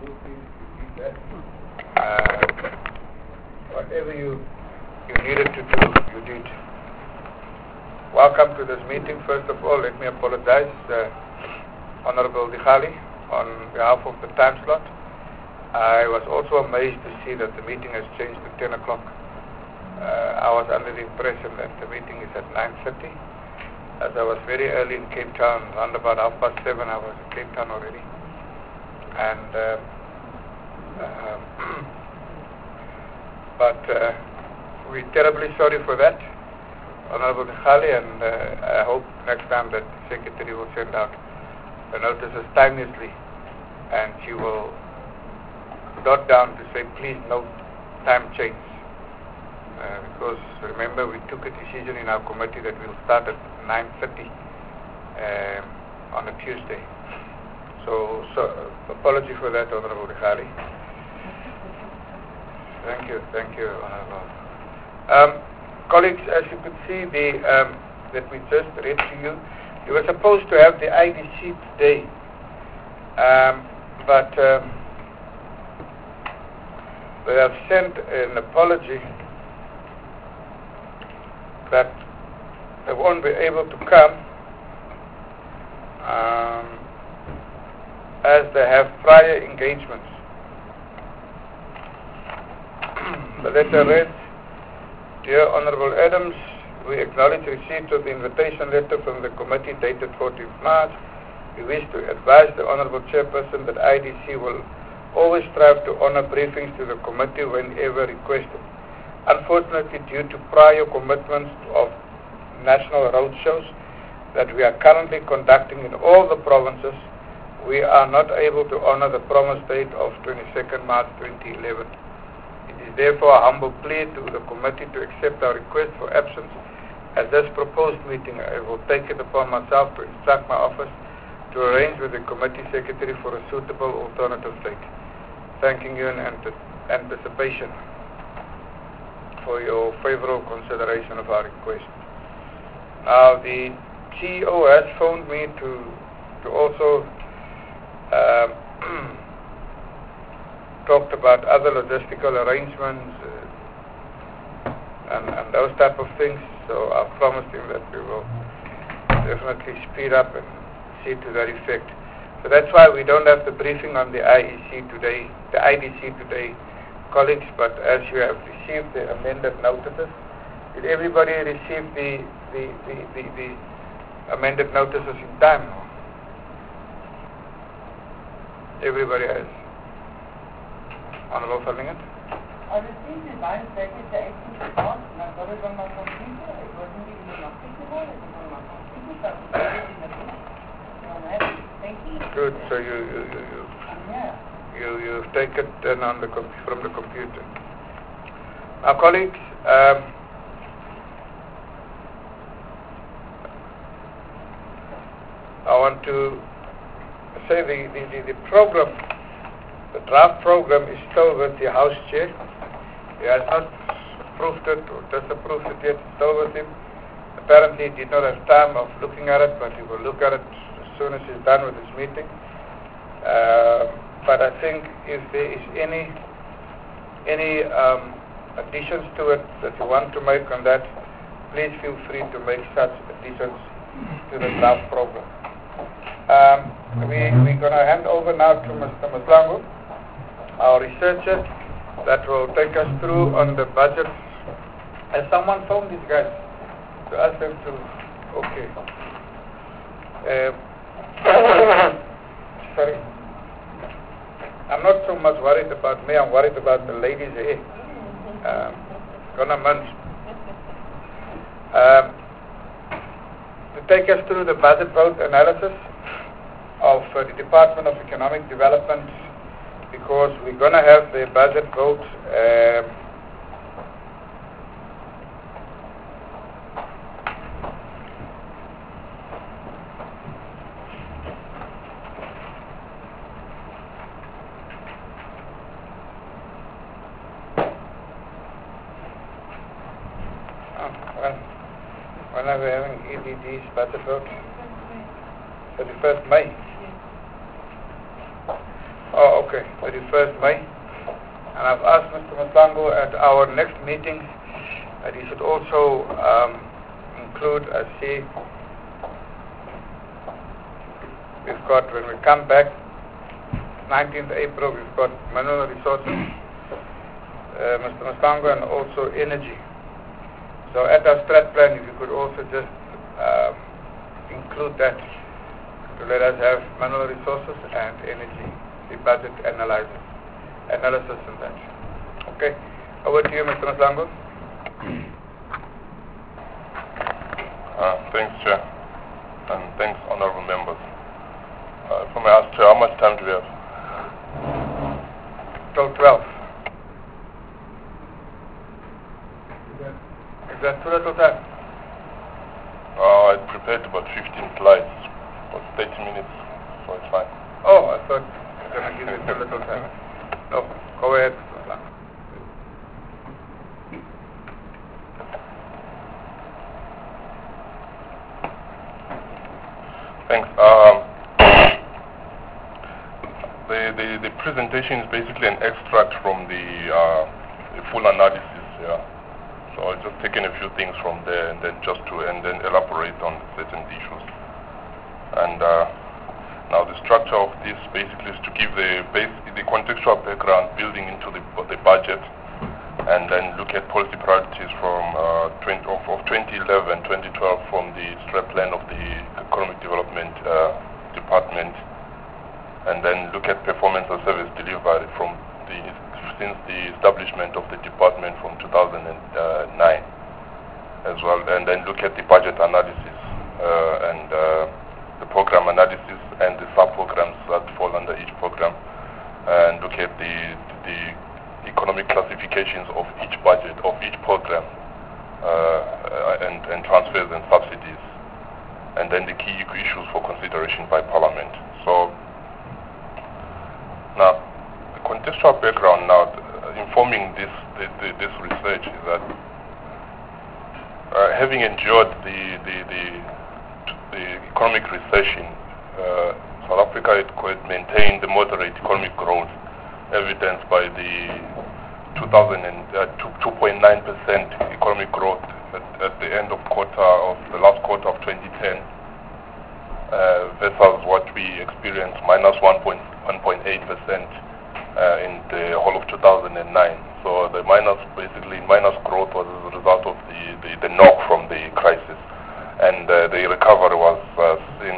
feel free to read that. Whatever you needed to do, you did. Welcome to this meeting. First of all, let me apologize, Honorable Digali, on behalf of the time slot. I was also amazed to see that the meeting has changed to 10 o'clock. I was under the impression that the meeting is at 9:30. As I was very early in Cape Town, around about 7:30, I was in Cape Town already. And but we're terribly sorry for that, Honorable Digali, and I hope next time that the Secretary will send out the notices timelessly, and she will dot down to say, please note time change. Because remember, we took a decision in our committee that we'll start at 9:30 on a Tuesday. So apology for that, Honorable Digali. Thank you, Honorable. Colleagues, as you could see, that we just read to you, we were supposed to have the IDC today, but they have sent an apology that they won't be able to come as they have prior engagements. The letter read, Dear Honorable Adams, we acknowledge receipt of the invitation letter from the committee dated 14th March. We wish to advise the Honorable Chairperson that IDC will always strive to honor briefings to the committee whenever requested. Unfortunately, due to prior commitments of national roadshows that we are currently conducting in all the provinces, we are not able to honor the promised date of 22nd March 2011. It is therefore a humble plea to the committee to accept our request for absence at this proposed meeting. I will take it upon myself to instruct my office to arrange with the committee secretary for a suitable alternative date. Thanking you in anticipation for your favorable consideration of our request. Now, the CEO has phoned me to also talked about other logistical arrangements and those type of things. So I promised him that we will definitely speed up and see to that effect. So that's why we don't have the briefing on the IDC today, colleagues. But as you have received the amended notices, did everybody receive the amended notices in time? Everybody has. Honorable Verlingen? I received it by package the 18th March, and I got it on my computer. It wasn't even an optical, it was on my computer, so I could get it in the book. So I'm happy. Thank you. Good. So you take it then from the computer. Now, colleagues, I want to say the program, the draft program is still with the House Chair. He has not approved it or disapproved it yet. It's still with him. Apparently, he did not have time of looking at it, but he will look at it as soon as he's done with his meeting. But I think if there is any additions to it that you want to make on that, please feel free to make such additions to the draft program. We're going to hand over now to Mr. Maslangu, our researcher, that will take us through on the budget. Has someone phoned these guys to ask them to? Okay. Sorry. I'm not so much worried about me. I'm worried about the ladies here. Gonna munch. To take us through the budget vote analysis of the Department of Economic Development, because we're going to have the budget vote when are we having EDD's budget vote? 31st May. Oh, okay, 31st May. And I've asked Mr. Masango at our next meeting that he should also include, I see, we've got, when we come back, 19th April, we've got mineral resources, Mr. Masango, and also energy. So at our strat plan, if you could also just include that to let us have mineral resources and energy, the budget analysis and that. Okay, over to you, Mr. Masango. Thanks, Chair, and thanks, honorable members. If I may ask, Chair, how much time do we have? Till 12. Is that too little time? I prepared about 15 slides, about 30 minutes, so it's fine. Oh, I thought you were going to give it too little time. No, go ahead, Mr. Masango. Thanks. The presentation is basically an extract from the full analysis. Yeah. So I've just taken a few things from there and then elaborate on certain issues. And now the structure of this basically is to give the contextual background building into the budget, and then look at policy priorities from 2011-2012 from the strat plan of the Economic Development Department, and then look at performance and service delivery since the establishment of the department from 2009 as well, and then look at the budget analysis and the program analysis and the sub-programs that fall under each program, and look at the economic classifications of each budget, of each program, and transfers and subsidies, and then the key issues for consideration by Parliament. So now, the contextual background now informing this research is that having endured the economic recession, South Africa had maintained the moderate economic growth evidenced by the 2.9% economic growth at the end of the last quarter of 2010 versus what we experienced minus 1.8% in the whole of 2009. So the minus growth was as a result of the knock from the crisis, and the recovery was seen.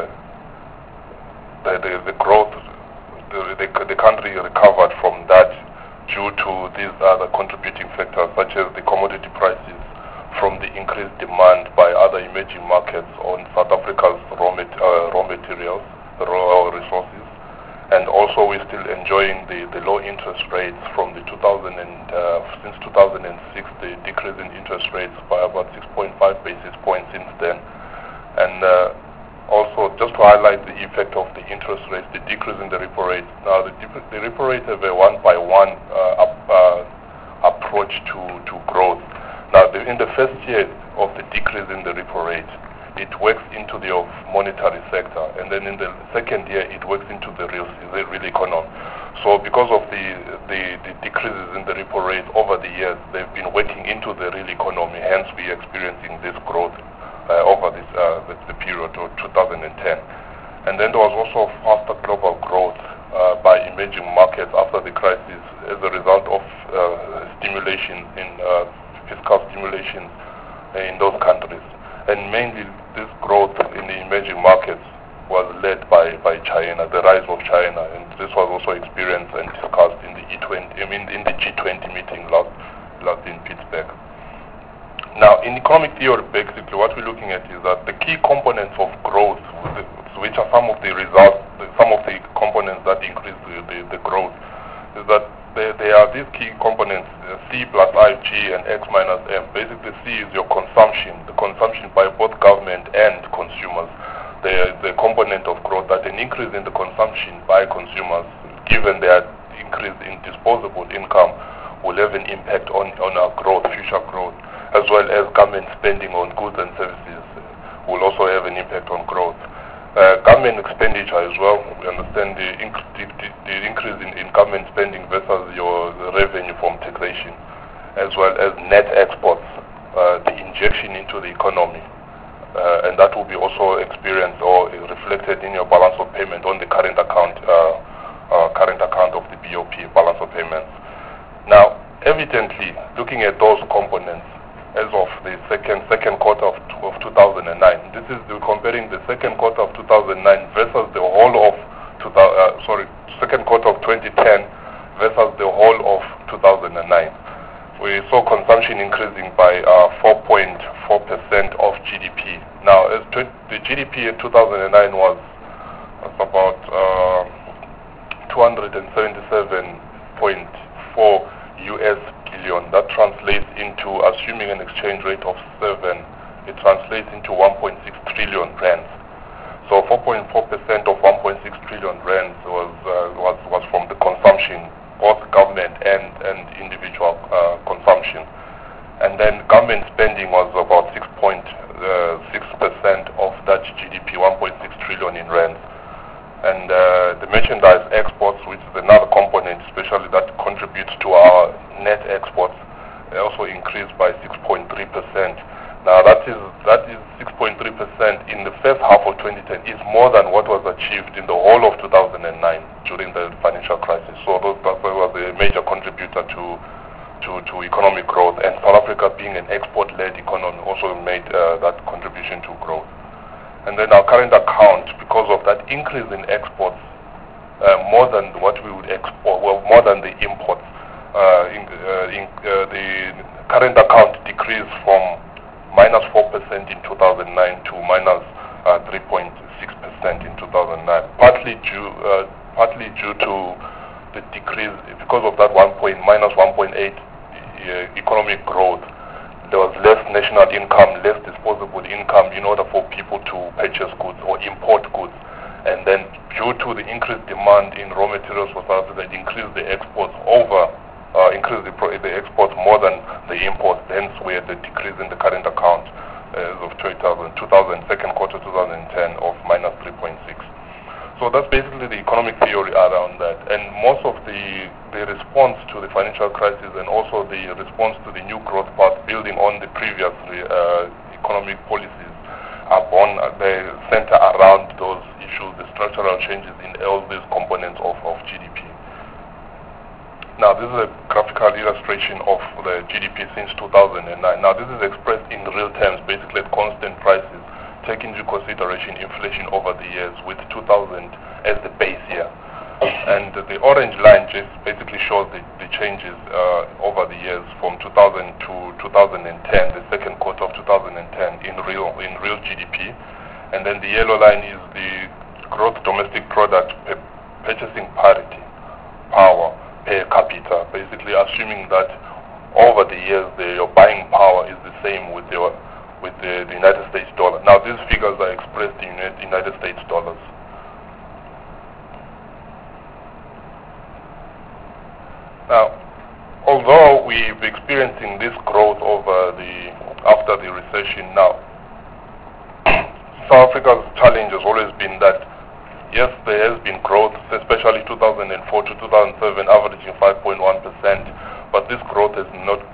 The growth, the country recovered from that due to these other contributing factors such as the commodity prices from the increased demand by other emerging markets on South Africa's raw materials, raw resources, and also we're still enjoying the low interest rates from the since 2006, the decrease in interest rates by about 6.5 basis points since then, and also, just to highlight the effect of the interest rates, the decrease in the repo rate. Now, the repo rate have a one-by-one approach to growth. Now, in the first year of the decrease in the repo rate, it works into the monetary sector, and then in the second year, it works into the real economy. So, because of the decreases in the repo rate over the years, they've been working into the real economy. Hence, we're experiencing this growth over the period of 2010. And then there was also faster global growth by emerging markets after the crisis as a result of stimulation in fiscal stimulation in those countries. And mainly this growth in the emerging markets was led by China, the rise of China, and this was also experienced and discussed in the in the G20 meeting last in Pittsburgh. Now, in economic theory, basically, what we're looking at is that the key components of growth, which are some of the results, some of the components that increase the growth, is that there are these key components, C plus I, G, and X minus M. Basically, C is your consumption, the consumption by both government and consumers. The component of growth, that an increase in the consumption by consumers, given their increase in disposable income, will have an impact on our growth, future growth, as well as government spending on goods and services will also have an impact on growth. Government expenditure as well. We understand the increase in government spending versus your revenue from taxation, as well as net exports, the injection into the economy, and that will be also experienced or reflected in your balance of payment on the current account of the BOP, balance of payments. Now, evidently, looking at those components as of the second quarter of 2009, this is comparing the second quarter of 2009 versus the whole of second quarter of 2010 versus the whole of 2009. We saw consumption increasing by 4.4% of GDP. Now, the GDP in 2009 was about 277.4 US billion. That translates into, assuming an exchange rate of 7, it translates into 1.6 trillion rands. So 4.4% of 1.6 trillion rands was from the consumption, both government and individual consumption. And then government spending was about 6.6% of that GDP, 1.6 trillion in rands. And the merchandise exports, which is another component, especially that contributes to our net exports, also increased by 6.3%. Now that is 6.3% in the first half of 2010 is more than what was achieved in the whole of 2009 during the financial crisis. So that was a major contributor to economic growth, and South Africa being an export-led economy also made that contribution to growth. And then our current account, because of that increase in exports, more than what we would export, well, more than the imports, the current account decreased from minus 4% in 2009 to minus 3.6% in 2009, partly due to the decrease because of that minus 1.8 economic growth. There was less national income, less disposable income in order for people to purchase goods or import goods. And then due to the increased demand in raw materials for South Africa, it increased the exports the exports more than the imports. Hence, we had the decrease in the current account of second quarter 2010 of minus 3.6. So that's basically the economic theory around that. And most of the response to the financial crisis and also the response to the new growth path building on the previous economic policies they center around those issues, the structural changes in all these components of GDP. Now, this is a graphical illustration of the GDP since 2009. Now, this is expressed in real terms, basically at constant prices, taking into consideration inflation over the years with 2000 as the base year. And the orange line just basically shows the changes over the years from 2000 to 2010, the second quarter of 2010 in real GDP. And then the yellow line is the gross domestic product purchasing parity, power per capita, basically assuming that over the years your buying power is the same with the United States dollar. Now these figures are expressed in United States dollars. Now, although we've experiencing this growth after the recession now, South Africa's challenge has always been that yes, there has been growth, especially 2004 to 2007, averaging 5.1%, but this growth has not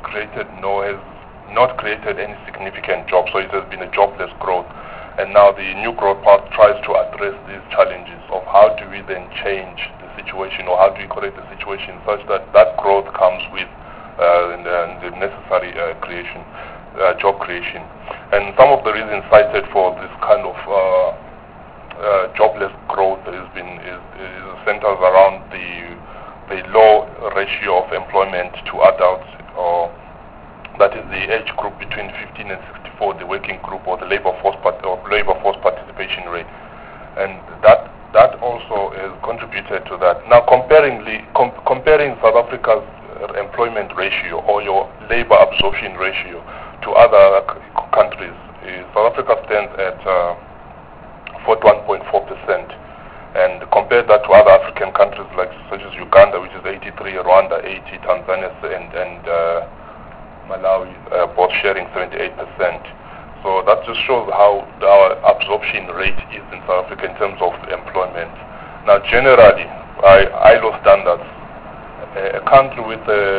created any significant jobs, so it has been a jobless growth. And now the new growth path tries to address these challenges of how do we then change the situation, or how do we correct the situation such that that growth comes with the necessary job creation. And some of the reasons cited for this kind of jobless growth centers around the low ratio of employment to adults, or that is the age group between 15 and 64, the working group, or the labor force participation rate, and that also has contributed to that. Now, comparing South Africa's employment ratio or your labor absorption ratio to other countries, South Africa stands at 41.4%, and compare that to other African countries such as Uganda, which is 83, Rwanda 80, Tanzania and Malawi both sharing 78%. So that just shows how our absorption rate is in South Africa in terms of employment. Now, generally, by ILO standards, a country with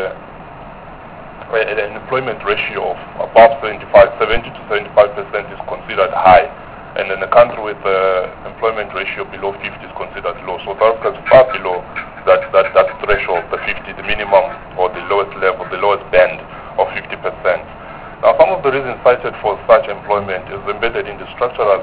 an employment ratio of above 70 to 75% is considered high, and in a country with an employment ratio below 50 is considered low. So South Africa is far below that threshold, the 50, the minimum or the lowest level, the lowest band of 50%. Now, some of the reasons cited for such employment is embedded in the structural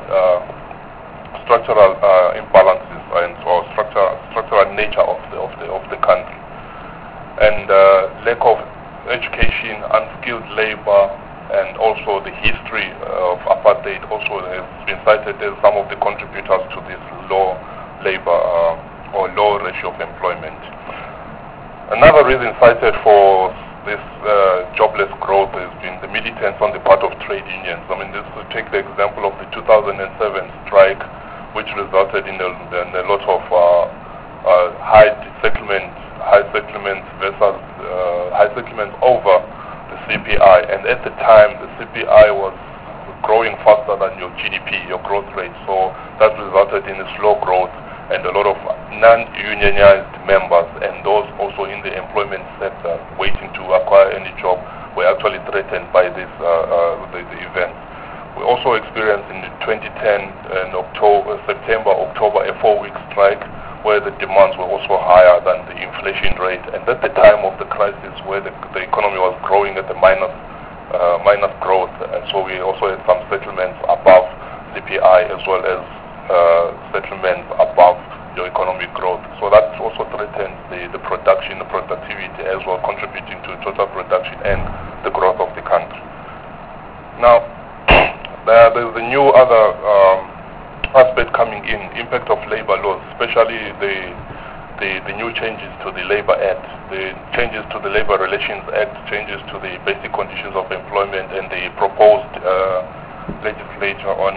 imbalances and or structural nature of the country, and lack of education, unskilled labor, and also the history of apartheid also has been cited as some of the contributors to this low labor or low ratio of employment. Another reason cited for this jobless growth has been the militance on the part of trade unions. I mean, this to take the example of the 2007 strike, which resulted in a lot of high settlements versus high settlements over the CPI, and at the time the CPI was growing faster than your GDP, your growth rate, so that resulted in a slow growth, and a lot of non-unionized members and those also in the employment sector waiting to acquire any job were actually threatened by this the event. We also experienced in 2010 in September, October, a 4-week strike where the demands were also higher than the inflation rate, and at the time of the crisis where the economy was growing at a minus growth, and so we also had some settlements above CPI as well as settlements above your economic growth. So that also threatens the production, the productivity as well, contributing to total production and the growth of the country. Now, there's a new other aspect coming in, impact of labor laws, especially the new changes to the Labor Act, the changes to the Labor Relations Act, changes to the basic conditions of employment, and the proposed legislature on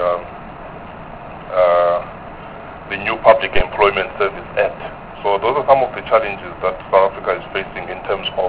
the new Public Employment Service Act. So those are some of the challenges that South Africa is facing in terms of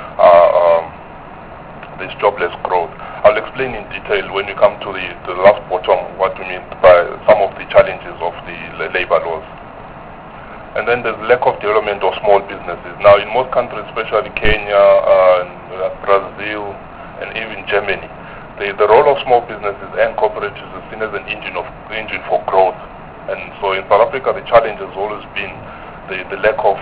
this jobless growth. I'll explain in detail when we come to the last bottom what we mean by some of the challenges of the labor laws. And then there's lack of development of small businesses. Now, in most countries, especially Kenya, Brazil, and even Germany, the role of small businesses and cooperatives is seen as an engine for growth. And so in South Africa, the challenge has always been the lack of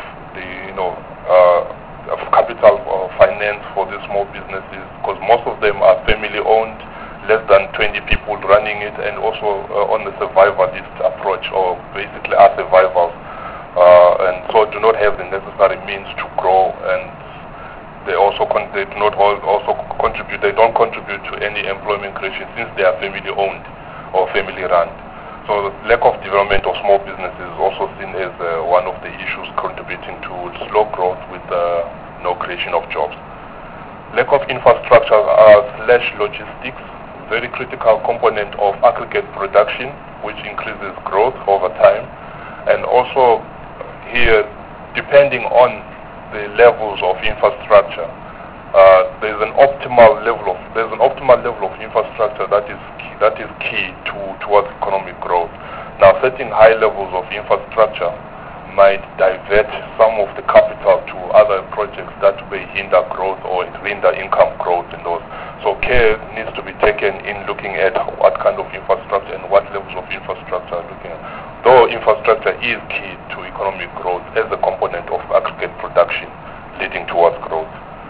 of capital or finance for these small businesses, because most of them are family owned, less than 20 people running it, and also on the survivalist approach, or basically are survivors, and so do not have the necessary means to grow, and they also they don't contribute to any employment creation since they are family owned or family run. So the lack of development of small businesses is also seen as one of the issues contributing to slow growth with no creation of jobs. Lack of infrastructure / logistics, very critical component of aggregate production, which increases growth over time. And also here, depending on the levels of infrastructure, there's an optimal level of infrastructure that is key towards economic growth. Now, setting high levels of infrastructure might divert some of the capital to other projects that may hinder growth or hinder income growth in those. So care needs to be taken in looking at what kind of infrastructure and what levels of infrastructure are looking at. Though infrastructure is key to economic growth as a component of aggregate production leading towards growth.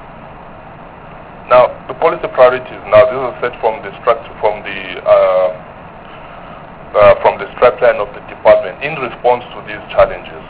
Now, the policy priorities. Now, this is set from the strapline of the department in response to these challenges.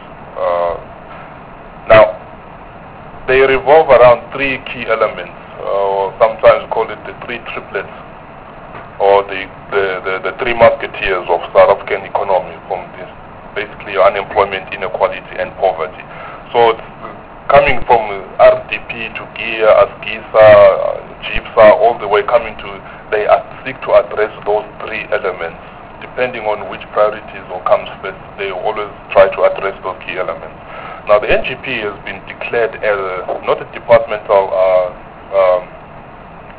Now, they revolve around 3 key elements, or sometimes call it the 3 triplets, or the 3 musketeers of South African economy, from this basically unemployment, inequality, and poverty. So it's coming from RDP to GEA, ASGISA, GIPSA, all the way coming to, they seek to address those 3 elements. Depending on which priorities or comes first, they always try to address those key elements. Now, the NGP has been declared as not a departmental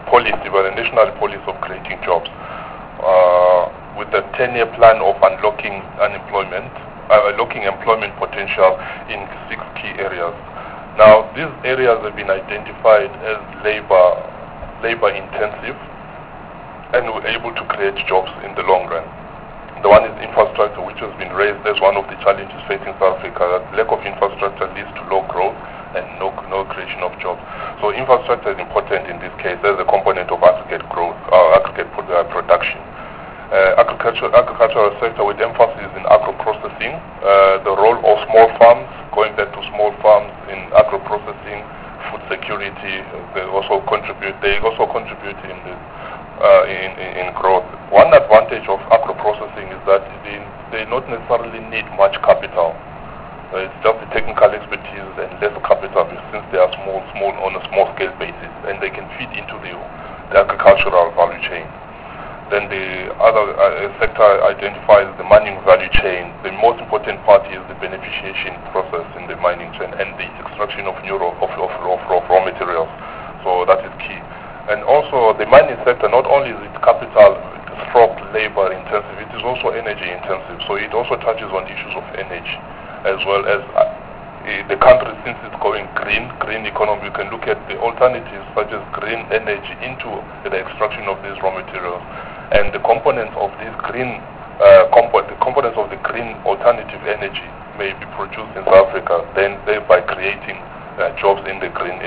policy, but a national policy of creating jobs, with a 10-year plan of unlocking employment potential in 6 key areas. Now, these areas have been identified as labor intensive, and we're able to create jobs in the long run. The one is infrastructure, which has been raised as one of the challenges facing South Africa. That lack of infrastructure leads to low growth and no creation of jobs. So infrastructure is important in this case as a component of aggregate growth, production. Agricultural sector with emphasis in agro-processing, the role of small farms, going back to small farms in agro-processing, food security, they also contribute in this. In growth. One advantage of agro-processing is that they not necessarily need much capital. It's just the technical expertise and less capital since they are small on a small scale basis, and they can feed into the agricultural value chain. Then the other sector identifies the mining value chain. The most important part is the beneficiation process in the mining chain and the extraction of raw materials. So that is key. And also the mining sector, not only is it capital stroke labor intensive, it is also energy intensive. So it also touches on issues of energy, as well as the country, since it's going green economy, you can look at the alternatives such as green energy into the extraction of these raw materials. And the components of this green components of the green alternative energy may be produced in South Africa, then thereby creating jobs in the green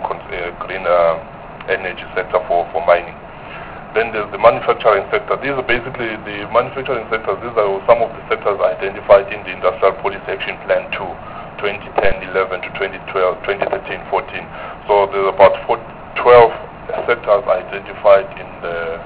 energy sector for mining. Then there's the manufacturing sector. These are basically the manufacturing sectors. These are some of the sectors identified in the Industrial Policy Action Plan 2, 2010-11 to 2013-14. So there's about 12 sectors identified in the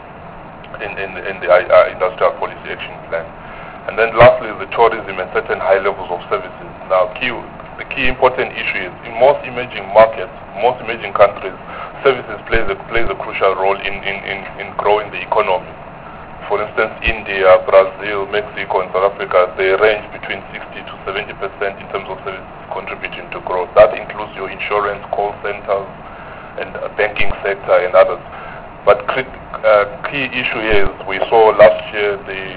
Industrial Policy Action Plan. And then lastly is the tourism and certain high levels of services. Now the key important issue is in most emerging markets, most emerging countries, services plays a crucial role in growing the economy. For instance, India, Brazil, Mexico, and South Africa, they range between 60 to 70% in terms of services contributing to growth. That includes your insurance, call centers, and banking sector and others. But key issue is we saw last year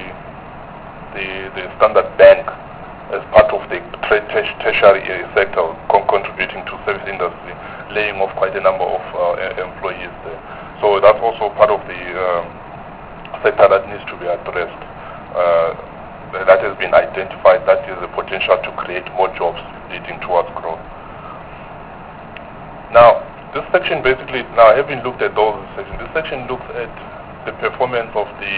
the Standard Bank as part of the tertiary sector contributing to service industry, laying off quite a number of employees there. So that's also part of the sector that needs to be addressed. That has been identified. That is the potential to create more jobs leading towards growth. Now, this section basically, now having looked at those sections, this section looks at the performance of the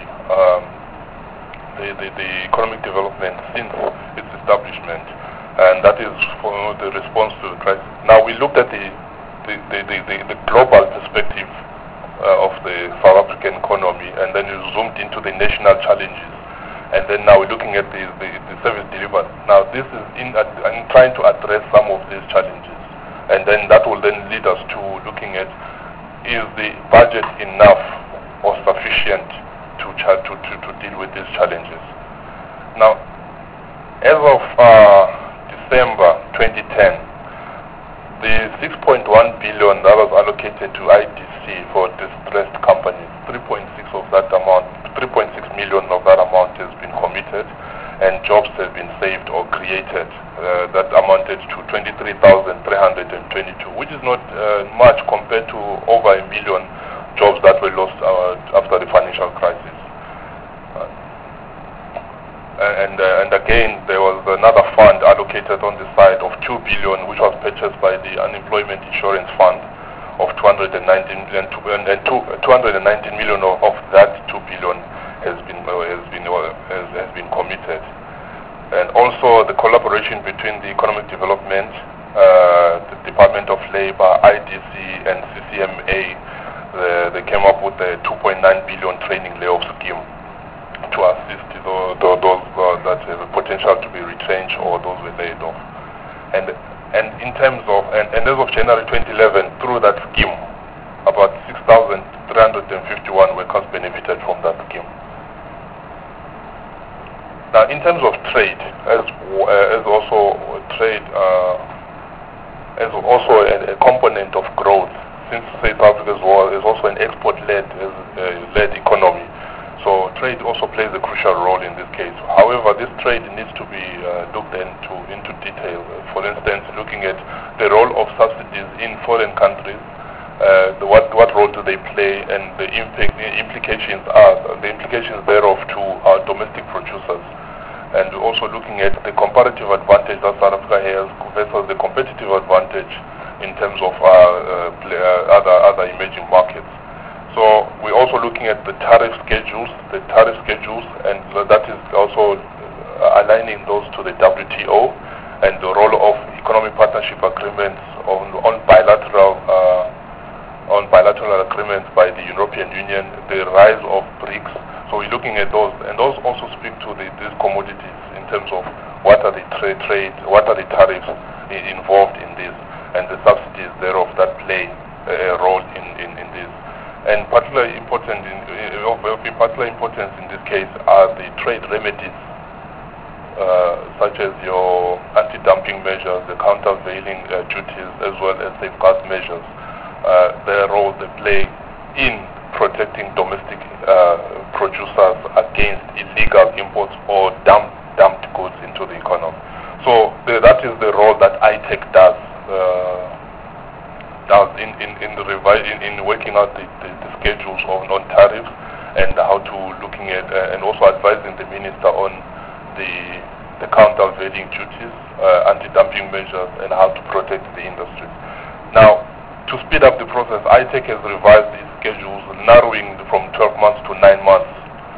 economic development since its establishment, and that is for the response to the crisis. Now we looked at the global perspective of the South African economy, and then we zoomed into the national challenges, and then now we're looking at the service delivered. Now this is I'm trying to address some of these challenges, and then that will then lead us to looking at, is the budget enough or sufficient to deal with these challenges. Now, as of December 2010, the 6.1 billion that was allocated to IDC for distressed companies, 3.6 million of that amount has been committed, and jobs have been saved or created. That amounted to 23,322, which is not much compared to over 1 million jobs that were lost after the financial crisis. And again, there was another fund allocated on the side of 2 billion, which was purchased by the Unemployment Insurance Fund of 219 million. 219 million of that 2 billion has been committed. And also the collaboration between the Economic Development, the Department of Labor, IDC, and CCMA, they came up with a 2.9 billion training layoff scheme to assist those that have a potential to be retrenched or those were laid off. And in terms of, and as of January 2011, through that scheme, about 6,351 workers benefited from that scheme. Now, in terms of trade, as also a component of growth since South Africa is also an export-led led economy, so trade also plays a crucial role in this case. However, this trade needs to be looked into detail. For instance, looking at the role of subsidies in foreign countries, what role do they play, and the implications thereof to our domestic producers. And also looking at the comparative advantage that South Africa has versus the competitive advantage in terms of other emerging markets. So we're also looking at the tariff schedules, and that is also aligning those to the WTO, and the role of economic partnership agreements on bilateral agreements by the European Union, the rise of BRICS. So we're looking at those, and those also speak to these commodities in terms of what are the what are the tariffs involved in this, and the subsidies thereof that play a role in this. And particularly important of particular importance in this case are the trade remedies, such as your anti-dumping measures, the countervailing duties, as well as safeguard measures. Their role they play in protecting domestic producers against illegal imports or dumped goods into the economy. So that is the role that ITEC does in working out the schedules on tariffs, and how to looking at and also advising the minister on the countervailing duties, anti-dumping measures, and how to protect the industry. Now, to speed up the process, ITEC has revised its schedules, narrowing from 12 months to 9 months.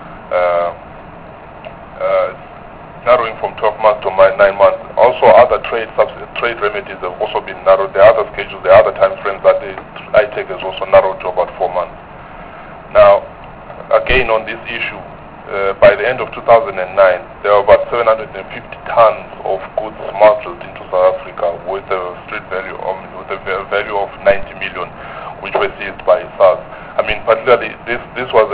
Narrowing from 12 months to 9 months. Also, other trade remedies have also been narrowed. The other schedules, the other time frames that the ITEC has also narrowed to about 4 months. Now, again on this issue, by the end of 2009, there were about 750 tons of goods smuggled into South Africa with a value of 90 million, which were seized by SARS. I mean, particularly this was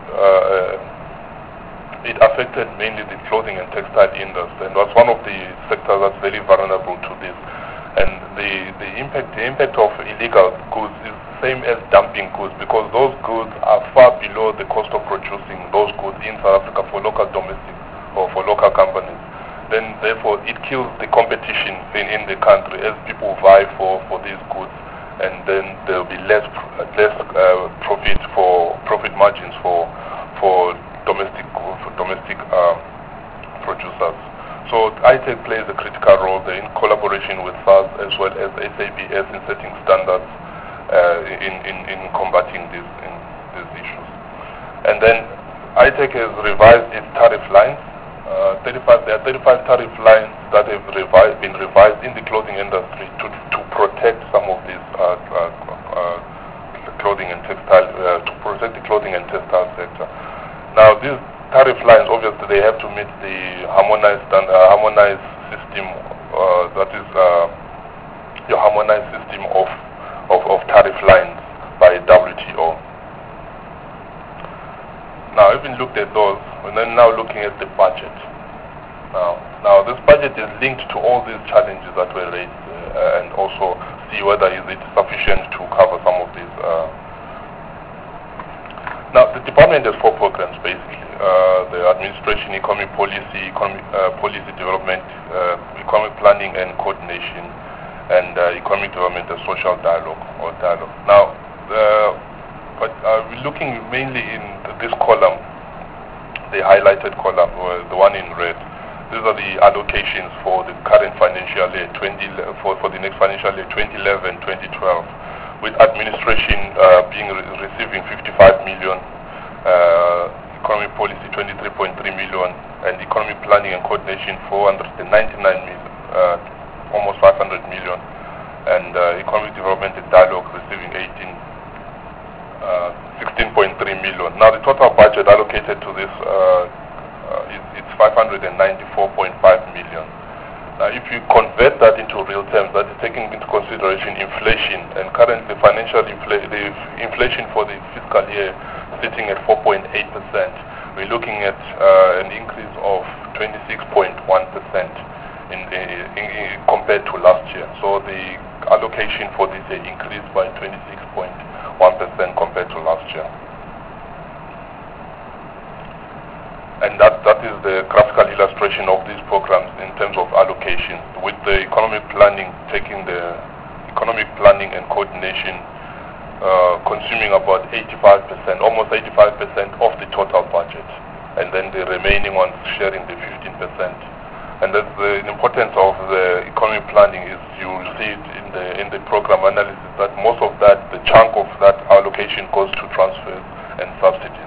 it affected mainly the clothing and textile industry, and was one of the sectors that's very vulnerable to this. And the impact of illegal goods is the same as dumping goods, because those goods are far below the cost of producing those goods in South Africa for local domestic or for local companies. Then therefore it kills the competition in the country as people vie for these goods, and then there will be less profit margins for domestic producers. So ITEC plays a critical role there in collaboration with SARS as well as SABS in setting standards in combating these issues. And then ITEC has revised its tariff lines. There are 35 tariff lines that have been revised in the clothing industry to protect some of these clothing and textile to protect the clothing and textile sector. Now, these tariff lines, obviously, they have to meet the harmonized system, that is your harmonized system of tariff lines by WTO. Now, having looked at those, and then now looking at the budget. Now this budget is linked to all these challenges that were raised, and also see whether is it sufficient to cover some of these. Now, the department has 4 programs basically: the administration, economic policy, policy development, economic planning and coordination, and economic development and social dialogue. Now, but we're looking mainly in this column, the highlighted column, or the one in red. These are the allocations for the current financial year, for the next financial year, 2011-2012, with administration receiving 55 million, economic policy 23.3 million, and economic planning and coordination 499 million, almost 500 million, and economic development and dialogue receiving 16.3 million. Now, the total budget allocated to this it's 594.5 million. Now, if you convert that into real terms, that is taking into consideration inflation, and currently the inflation for the fiscal year sitting at 4.8%. We're looking at an increase of 26.1% compared to last year. So the allocation for this year increased by 26.1% compared to last year. And that is the graphical illustration of these programs in terms of allocation, with the economic planning taking the economic planning and coordination consuming about 85%, almost 85% of the total budget, and then the remaining ones sharing the 15%. And that's the importance of the economic planning is you will see it in the program analysis that most of that, the chunk of that allocation goes to transfers and subsidies.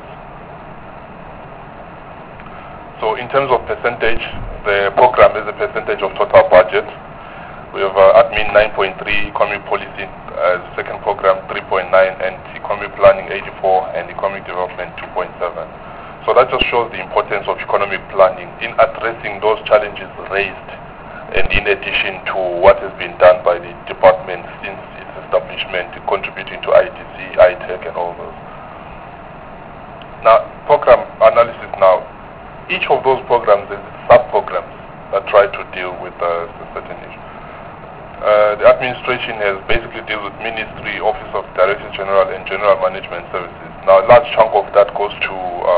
So in terms of percentage, the program is a percentage of total budget. We have admin 9.3, economic policy, second program 3.9, and economic planning 84, and economic development 2.7. So that just shows the importance of economic planning in addressing those challenges raised, and in addition to what has been done by the department since its establishment, contributing to IDC, ITEC, and all those. Now, program analysis now. Each of those programs is sub-programs that try to deal with a certain issue. The administration has basically deals with Ministry, Office of Director General, and General Management Services. Now, a large chunk of that goes to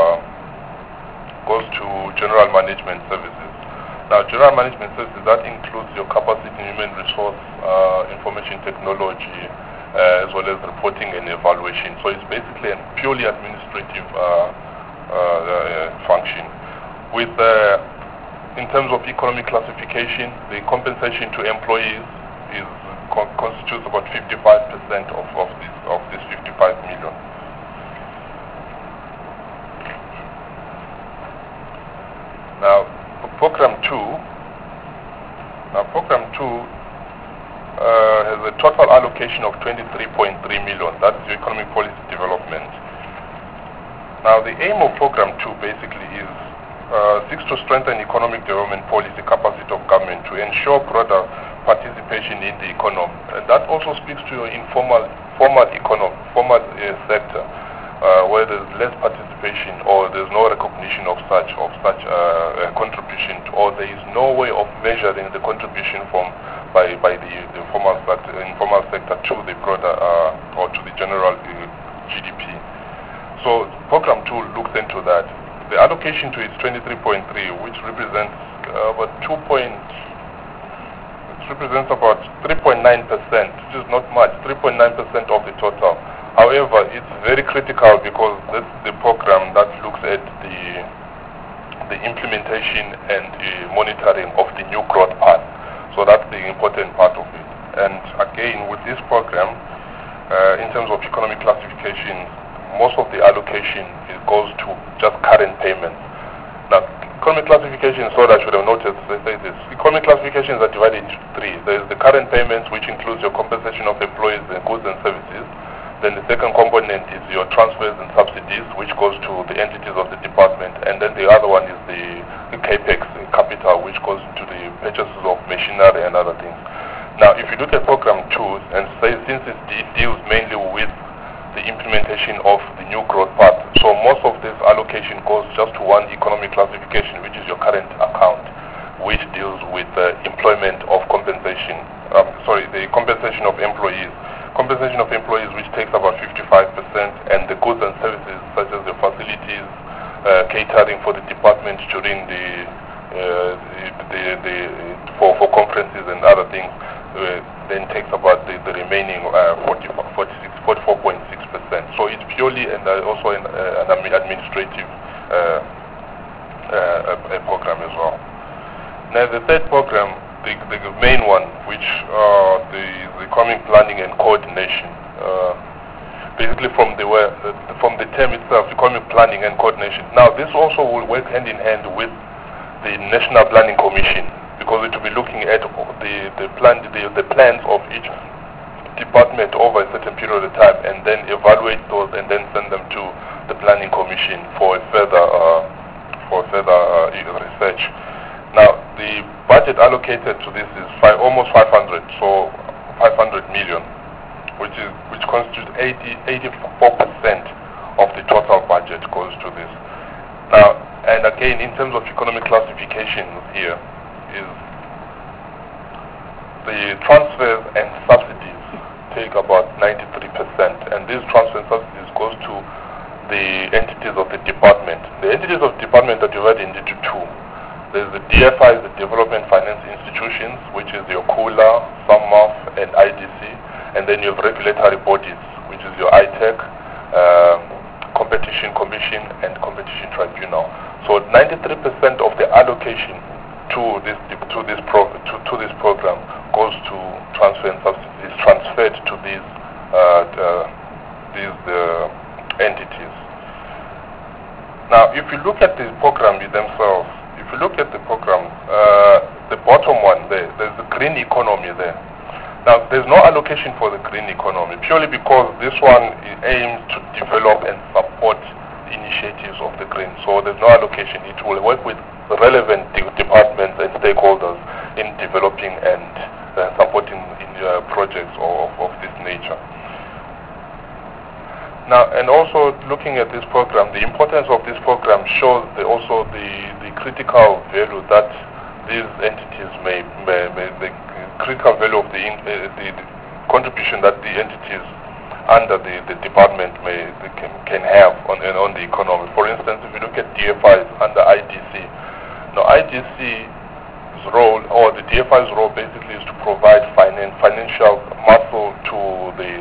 General Management Services. Now, General Management Services, that includes your capacity in human resource, information technology, as well as reporting and evaluation. So it's basically a purely administrative function. With in terms of economic classification, the compensation to employees constitutes about 55% of this 55 million. Now, program 2 has a total allocation of 23.3 million. That's the economic policy development. Now, the aim of program 2 basically is seeks to strengthen economic development policy capacity of government to ensure broader participation in the economy. And that also speaks to your formal sector, where there's less participation or there's no recognition of such contribution, or there is no way of measuring the contribution by the informal sector to the broader or to the general GDP. So program 2 looks into that. The allocation to its 23.3, which represents about 3.9%, which is not much, 3.9% of the total. However, it's very critical because that's the program that looks at the implementation and the monitoring of the new growth path. So that's the important part of it. And again, with this program, in terms of economic classification, most of the allocation goes to just current payments. Now, economic classification, so that I should have noticed, they say this. Economic classifications are divided into three. There is the current payments, which includes your compensation of employees and goods and services. Then the second component is your transfers and subsidies, which goes to the entities of the department. And then the other one is the capex, capital, which goes into the purchases of machinery and other things. Now, if you look at program 2, and say since it deals mainly with the implementation of the new growth path, so most of this allocation goes just to one economic classification, which is your current account, which deals with the employment of compensation, the compensation of employees. Compensation of employees, which takes about 55%, and the goods and services, such as the facilities, catering for the department during for conferences and other things, then takes about the remaining 44.6%. So it's purely and also an administrative program as well. Now the third program, the main one, which the economic planning and coordination, basically from the term itself, economic planning and coordination. Now this also will work hand in hand with the National Planning Commission, because it will be looking at the plans of each department over a certain period of time, and then evaluate those and then send them to the Planning Commission for further research. Now the budget allocated to this is almost 500, so 500 million, which constitutes 84% of the total budget goes to this. Now, and again, in terms of economic classifications here, is the transfers and subsidies take about 93%, and these transfers and subsidies goes to the entities of the department. The entities of the department are divided into two. There's the DFIs, the Development Finance Institutions, which is your KULA, SAMMAF, and IDC, and then you have regulatory bodies, which is your ITEC, Competition Commission, and Competition Tribunal. So 93% of the allocation to this program goes to transfer and subsidies, transferred to these entities. Now, if you look at the program themselves, the bottom one there's the green economy there. Now, there's no allocation for the green economy, purely because this one aims to develop and support the initiatives of the green. So there's no allocation. It will work with relevant departments and stakeholders in developing and supporting in projects of this nature. Now, and also looking at this program, the importance of this program shows also the critical value that these entities the critical value of the contribution that the entities under the department can have on the economy. For instance, if you look at DFIs under IDC, now IDC's role, or the DFI's role, basically is to provide financial muscle to the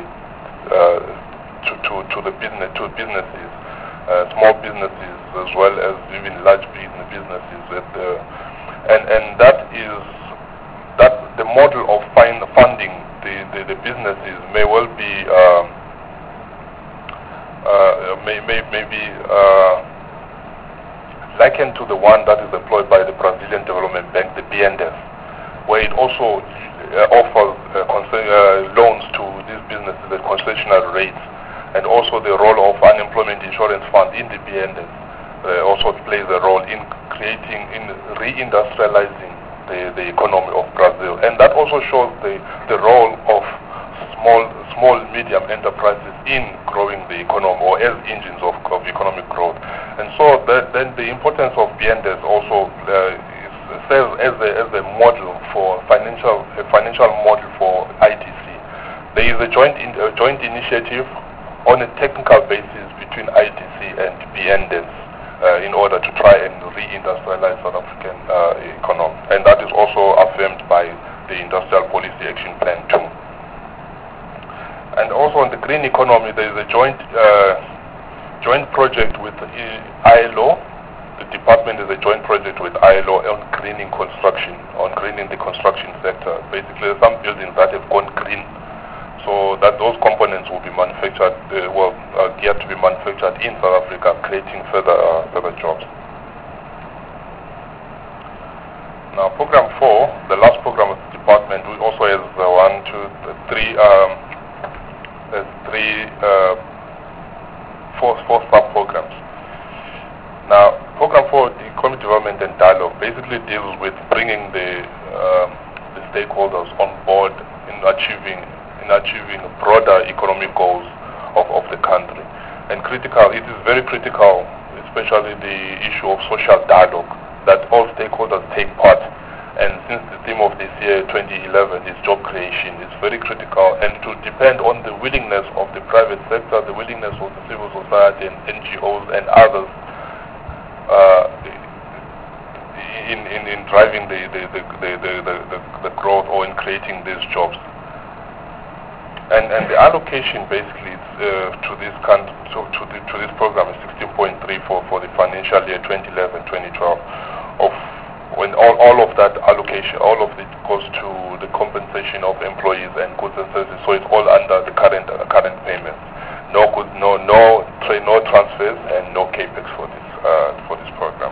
businesses, small businesses as well as even large businesses. And that the model of funding the businesses may well be likened to the one that is employed by the Brazilian Development Bank, the BNDES, where it also offers loans to these businesses at concessional rates, and also the role of Unemployment Insurance Fund in the BNDES also plays a role in reindustrializing the economy of Brazil. And that also shows the role of small medium enterprises in growing the economy, or as engines of economic growth. And so then the importance of BNDES also serves as a model for financial model for IDC. There is a joint initiative on a technical basis between IDC and BNDES in order to try and reindustrialize South African economy, and that is also affirmed by the Industrial Policy Action Plan 2. And also on the green economy, there is a joint project with ILO. The department is a joint project with ILO on greening the construction sector. Basically, there are some buildings that have gone green, so that those components will be manufactured, geared to be manufactured in South Africa, creating further jobs. Now, Program 4, the last program of the department, we also has four sub-programs. Now, Program 4, the Economic Development and Dialogue, basically deals with bringing the stakeholders on board in achieving broader economic goals of the country. And it is very critical, especially the issue of social dialogue, that all stakeholders take part. And since the theme of this year, 2011, is job creation, it's very critical, and to depend on the willingness of the private sector, the willingness of the civil society and NGOs and others in driving the growth or in creating these jobs. And the allocation basically to this program is 16.3 for the financial year 2011-2012. When all of that allocation, all of it goes to the compensation of employees and goods and services, so it's all under the current payments. No transfers and no capex for this program.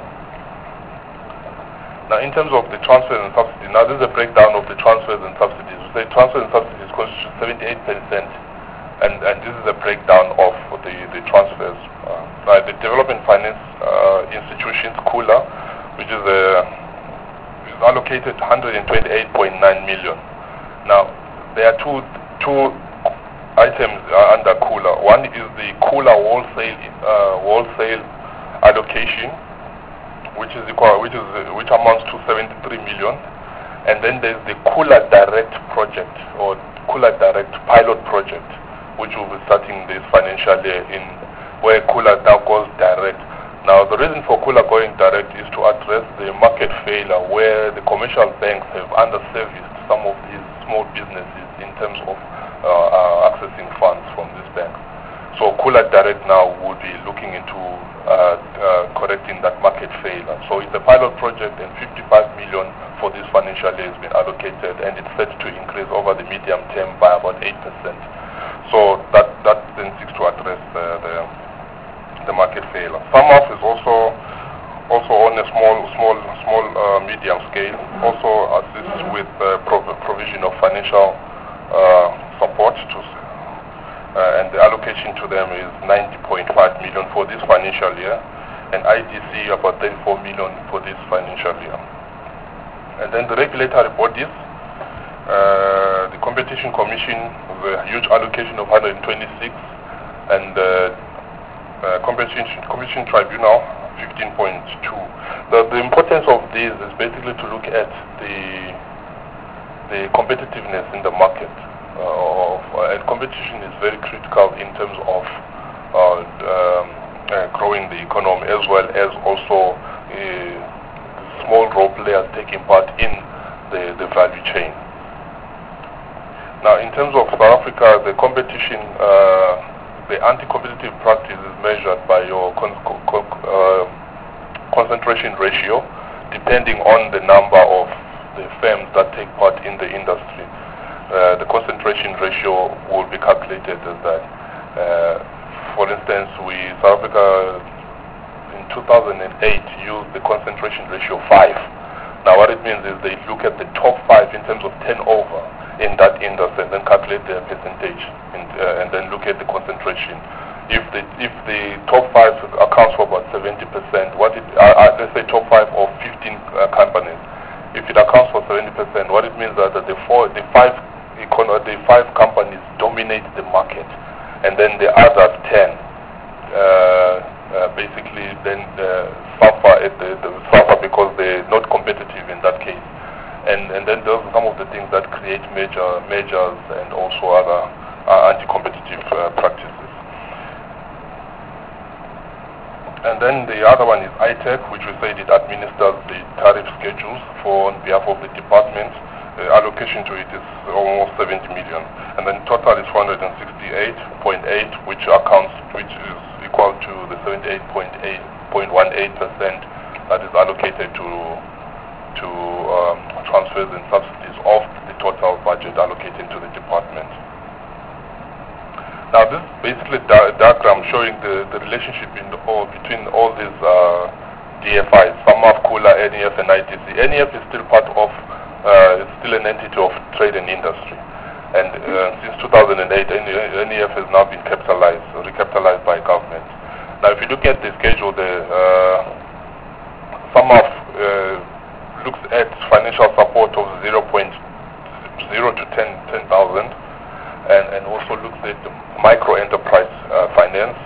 Now, in terms of the transfers and subsidies, now this is a breakdown of the transfers and subsidies. We say transfers and subsidies constitute 78%, and this is a breakdown of the transfers. The Development Finance Institutions, KULA, which is allocated 128.9 million. Now, there are two items under KULA. One is the KULA wholesale allocation, which amounts to 73 million, And then there's the Kula Direct project, or Kula Direct pilot project, which will be starting this financial year, in where Kula now goes direct. Now, the reason for Kula going direct is to address the market failure where the commercial banks have underserviced some of these small businesses in terms of accessing funds from these banks. So Kula Direct now will be looking into correcting that market failure. So it's a pilot project, and 55 million for this financial year has been allocated, and it's set to increase over the medium term by about 8%. So that then seeks to address the market failure. SAMAF is also on a small medium scale, also assists with provision of financial support to, and the allocation to them is 90.5 million for this financial year, and IDC about 34 million for this financial year. And then the regulatory bodies, the Competition Commission, the huge allocation of 126, and Competition Tribunal 15.2. The importance of this is basically to look at the competitiveness in the market, and competition is very critical in terms of growing the economy, as well as also small role players taking part in the value chain. Now, in terms of South Africa, the competition, the anti-competitive practice is measured by your concentration ratio, depending on the number of the firms that take part in the industry. The concentration ratio will be calculated as that. For instance, South Africa in 2008 used the concentration ratio 5. Now what it means is they look at the top 5 in terms of turnover in that industry, and then calculate their percentage, and then look at the concentration. If the top 5 accounts for about 70%, let's say top 5 of 15 companies, if it accounts for 70%, what it means is that the five companies dominate the market, and then the other 10 basically then suffer because they're not competitive in that case. And then those are some of the things that create measures and also other anti-competitive practices. And then the other one is ITEC, which we said it administers the tariff schedules on behalf of the department. The allocation to it is almost 70 million. And then total is 468.8, which is equal to the 78.18% that is allocated to transfers and subsidies of the total budget allocated to the department. Now this is basically a diagram showing the relationship between all these DFIs, SAMAF, Kula, NEF and IDC. NEF is still part of, it's still an entity of trade and industry. And since 2008, NEF has now been recapitalized by government. Now if you look at the schedule, SAMAF looks at financial support of 0 to 10,000, and also looks at micro enterprise finance,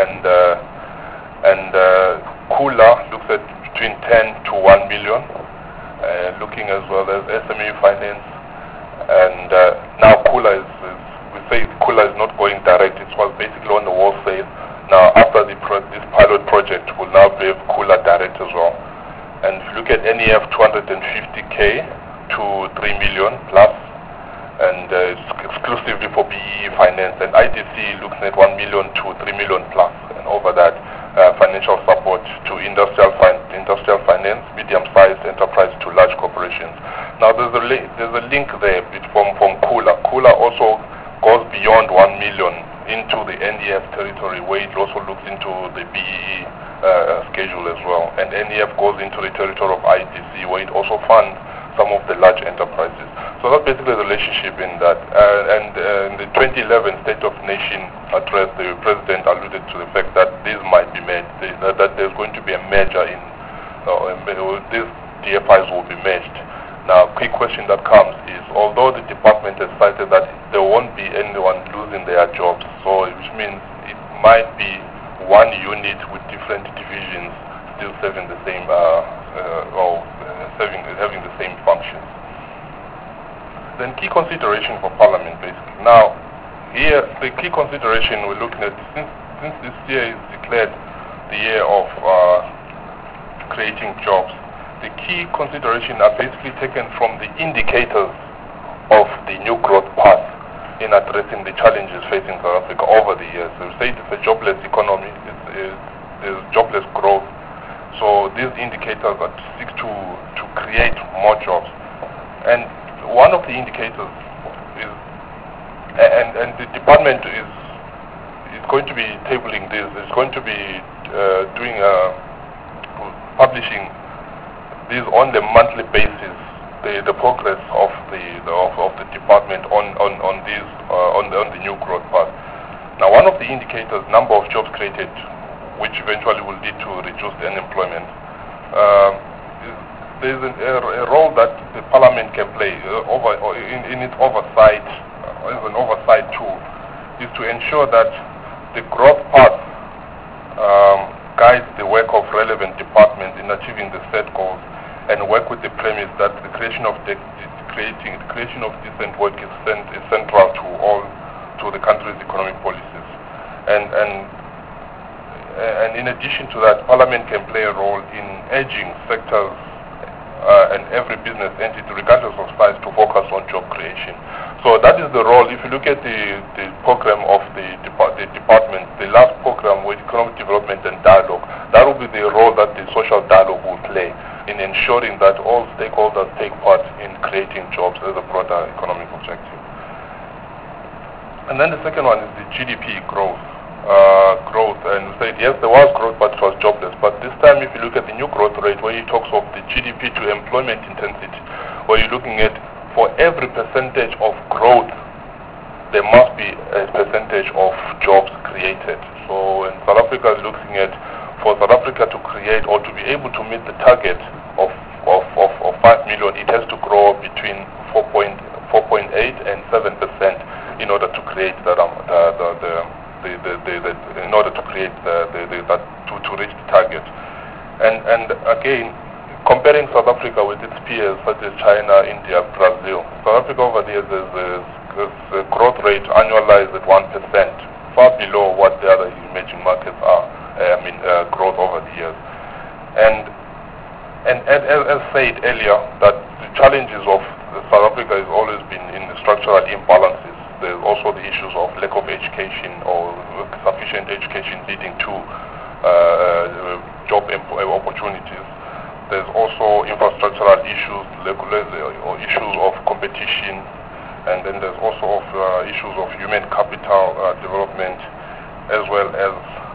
and Kula looks at between 10 to 1 million, looking as well as SME finance. And now Kula we say Kula is not going direct, it was basically on the wholesale. Now after this pilot project, we'll now be Kula direct as well. And if you look at NEF, 250k to 3 million plus, and it's exclusively for BEE finance, and IDC looks at 1 million to 3 million plus, and over that financial support to industrial finance, medium-sized enterprise to large corporations. Now there's a link there from Kula. Kula also goes beyond 1 million into the NEF territory, where it also looks into the BEE schedule as well, and NEF goes into the territory of IDC, where it also funds some of the large enterprises. So that's basically the relationship in that. And in the 2011 State of Nation address, the President alluded to the fact that this might be made, that there's going to be a merger in, these DFIs will be merged. Now, quick question that comes is, although the department has cited that there won't be anyone losing their jobs, so which means it might be one unit with different divisions still serving the same, having the same functions. then key consideration for Parliament, basically. Now, here, the key consideration we're looking at, since this year is declared the year of creating jobs, the key considerations are basically taken from the indicators of the new growth path in addressing the challenges facing South Africa over the years. So we say it's a jobless economy, there's jobless growth. So these indicators that seek to create more jobs. And one of the indicators is, and the department is going to be tabling this, is going to be publishing this on the monthly basis, the progress of the department on the new growth path. Now, one of the indicators, number of jobs created, which eventually will lead to reduced unemployment. There's a role that the Parliament can play in its oversight, as an oversight tool, is to ensure that the growth path guides the work of relevant departments in achieving the set goals, and work with the premise that the creation of decent work is central to the country's economic policies. And in addition to that, Parliament can play a role in urging sectors and every business entity, regardless of size, to focus on job creation. So that is the role. If you look at the program of the department, the last program with economic development and dialogue, that will be the role that the social dialogue will play in ensuring that all stakeholders take part in creating jobs as a broader economic objective. And then the second one is the GDP growth. And we said, yes, there was growth, but it was jobless. But this time, if you look at the new growth rate, where he talks of the GDP to employment intensity, where you're looking at for every percentage of growth, there must be a percentage of jobs created. So, and South Africa is looking at, for South Africa to create or to be able to meet the target of 5 million, it has to grow between 4.8 and 7% in order to create that in order to create to reach the target. And again, comparing South Africa with its peers such as China, India, Brazil, South Africa over there is a growth rate annualized at 1%, far below what the other emerging markets are. Growth over the years. And as said earlier, that the challenges of South Africa has always been in the structural imbalances. There's also the issues of lack of education or sufficient education leading to job opportunities. There's also infrastructural issues, issues of competition, and then there's also issues of human capital development, as well as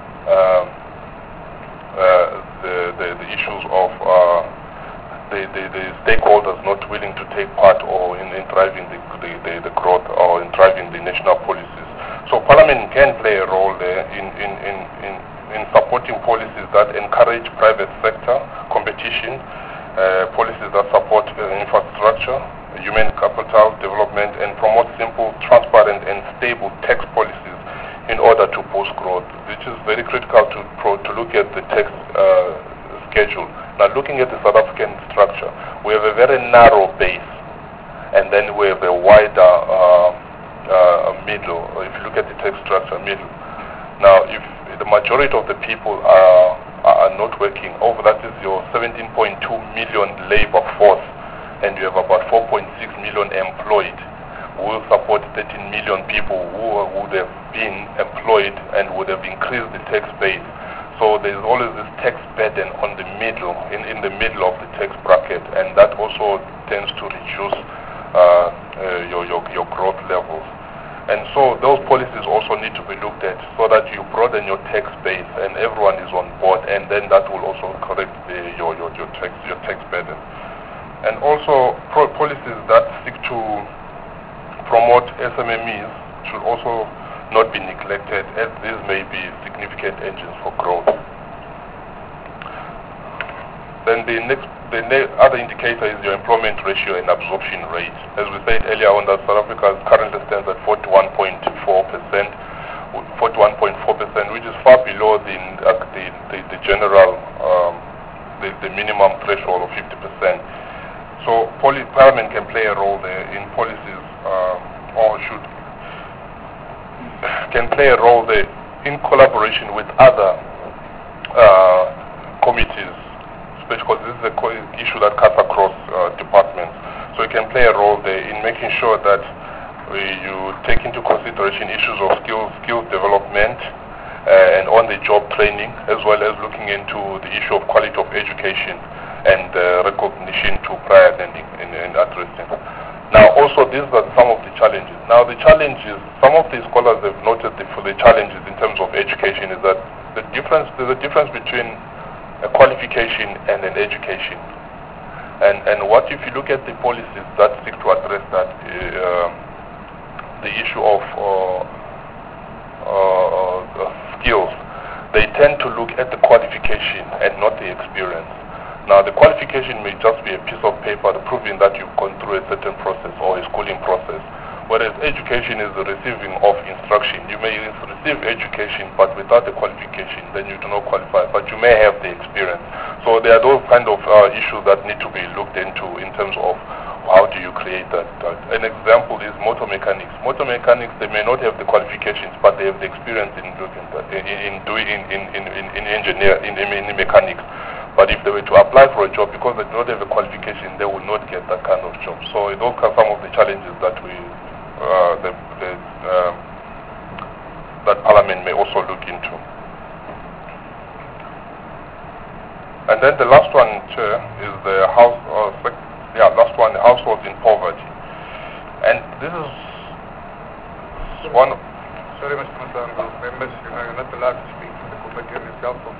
the issues of the stakeholders not willing to take part or in driving the growth or in driving the national policies. So Parliament can play a role there in supporting policies that encourage private sector competition, policies that support infrastructure, human capital development, and promote simple, transparent, and stable tax policies in order to boost growth, which is very critical to look at the tax schedule. Now, looking at the South African structure, we have a very narrow base, and then we have a wider middle. If you look at the tax structure, middle. Now, if the majority of the people are not working, over that is your 17.2 million labor force, and you have about 4.6 million employed, who will support 13 million people who would have been employed and would have increased the tax base. So there's always this tax burden on the middle, in the middle of the tax bracket, and that also tends to reduce your growth levels. And so those policies also need to be looked at so that you broaden your tax base and everyone is on board, and then that will also correct your tax burden. And also policies that seek to promote SMMEs should also not be neglected, as these may be significant engines for growth. Then the other indicator is your employment ratio and absorption rate. As we said earlier on, that South Africa currently stands at 41.4%, which is far below the general, the minimum threshold of 50%. So Parliament can play a role there in policies, can play a role there in collaboration with other committees, especially because this is an issue that cuts across departments. So it can play a role there in making sure that you take into consideration issues of skills development and on-the-job training, as well as looking into the issue of quality of education and recognition to prior learning in addressing. Now, also, these are some of the challenges. Now, the challenges, some of the scholars have noted for the challenges in terms of education is that there's a difference between a qualification and an education. And what if you look at the policies that seek to address that, the issue of skills, they tend to look at the qualification and not the experience. Now, the qualification may just be a piece of paper proving that you've gone through a certain process or a schooling process, whereas education is the receiving of instruction. You may receive education, but without the qualification, then you do not qualify, but you may have the experience. So there are those kind of issues that need to be looked into in terms of how do you create that. An example is motor mechanics. Motor mechanics, they may not have the qualifications, but they have the experience in mechanics. But if they were to apply for a job, because they do not have a qualification, they will not get that kind of job. So those are some of the challenges that that Parliament may also look into. And then the last one, Chair, is the households in poverty. And this is one. Sorry, Mr. Masango, members, you're not allowed to speak to the committee on your cell phones.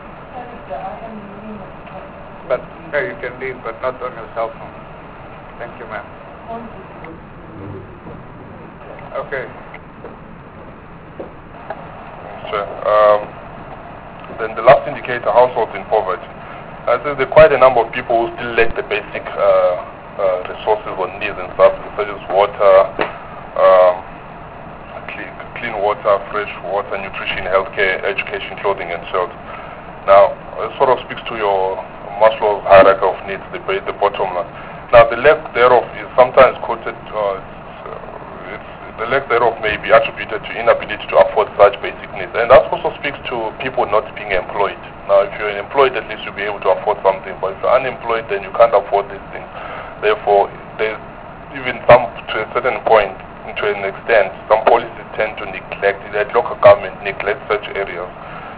But you can leave, but not on your cell phone. Thank you, ma'am. Okay. Sure. Then the last indicator, households in poverty. I think there are quite a number of people who still lack the basic resources or needs and stuff, such as water, clean water, fresh water, nutrition, healthcare, education, clothing, and shelter. Now, it sort of speaks to your Maslow's hierarchy of needs, the bottom line. Now, the lack thereof is sometimes quoted, the lack thereof may be attributed to inability to afford such basic needs. And that also speaks to people not being employed. Now, if you're employed, at least you'll be able to afford something. But if you're unemployed, then you can't afford these things. Therefore, there's even some, to a certain point, to an extent, some policies tend to neglect, that local government neglect such areas.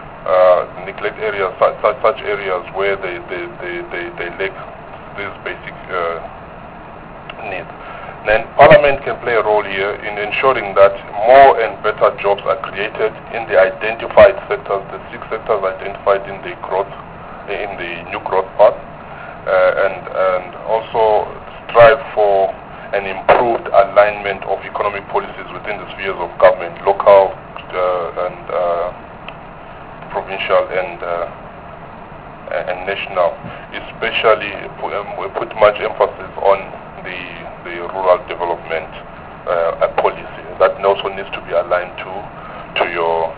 Such areas where they lack these basic needs. Then Parliament can play a role here in ensuring that more and better jobs are created in the identified sectors, the 6 sectors identified in the new growth path, and also strive for an improved alignment of economic policies within the spheres of government, local and provincial and national, especially put much emphasis on the rural development policy. That also needs to be aligned to the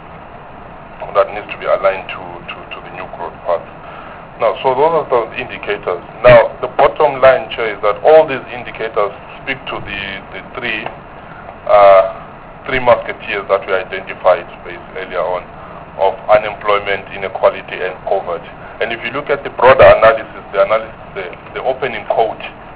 new growth path. Now, so those are the indicators. Now, the bottom line, Chair, is that all these indicators speak to the three musketeers that we identified earlier on, of unemployment, inequality, and poverty. And if you look at the broader analysis, the opening quote,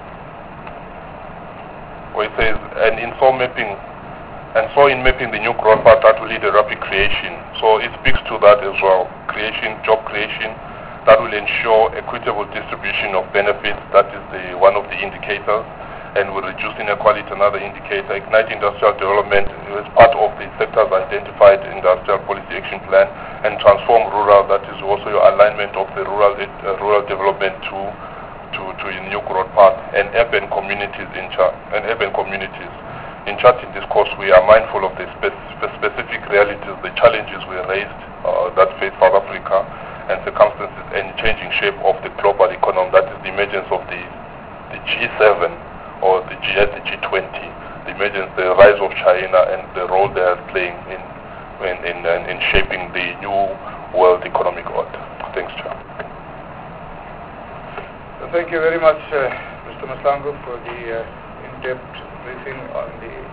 where it says, in mapping the new growth path that will lead to rapid creation. So it speaks to that as well. Job creation, that will ensure equitable distribution of benefits. That is one of the indicators. And will reduce inequality, another indicator. Ignite industrial development is part of the sectors identified in the Industrial Policy Action Plan. And transform rural, that is also your alignment of the rural development to a new growth path. And urban communities in charting this course, we are mindful of the specific realities, the challenges we raised that face South Africa, and circumstances and changing shape of the global economy. That is the emergence of the G7 or the G20, the emergence, the rise of China, and the role they are playing in shaping the new world economic order. Thanks, Chair. Thank you very much, Mr. Mahlangu for the in-depth briefing on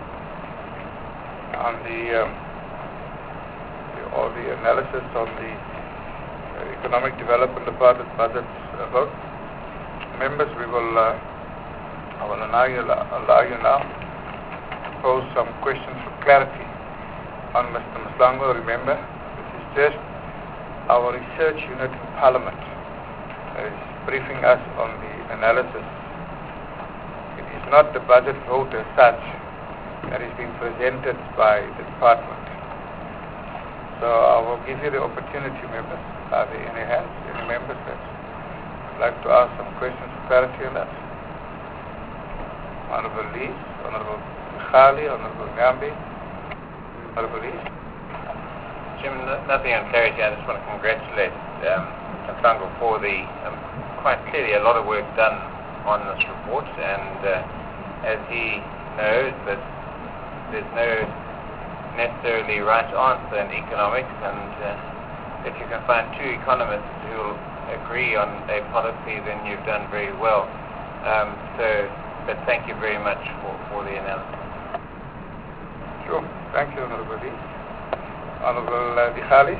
all the analysis on the economic development about the budget vote. Members, I will allow you now to pose some questions for clarity on Mr. Mahlangu. Remember, this is just our research unit in Parliament is briefing us on the analysis. It is not the budget vote as such that is being presented by the department. So I will give you the opportunity, members. Are there any hands, any members that would like to ask some questions for clarity on that? Honorable Lee, Honorable Khali, Honorable Ngambi, Honorable Lee. Chairman, nothing on clarity. I just want to congratulate Mahlangu for the quite clearly a lot of work done on this report, and as he knows that there's no necessarily right answer in economics, and if you can find two economists who will agree on a policy, then you've done very well. But thank you very much for the analysis. Sure. Thank you, Honorable Lee. Honorable Dikhali.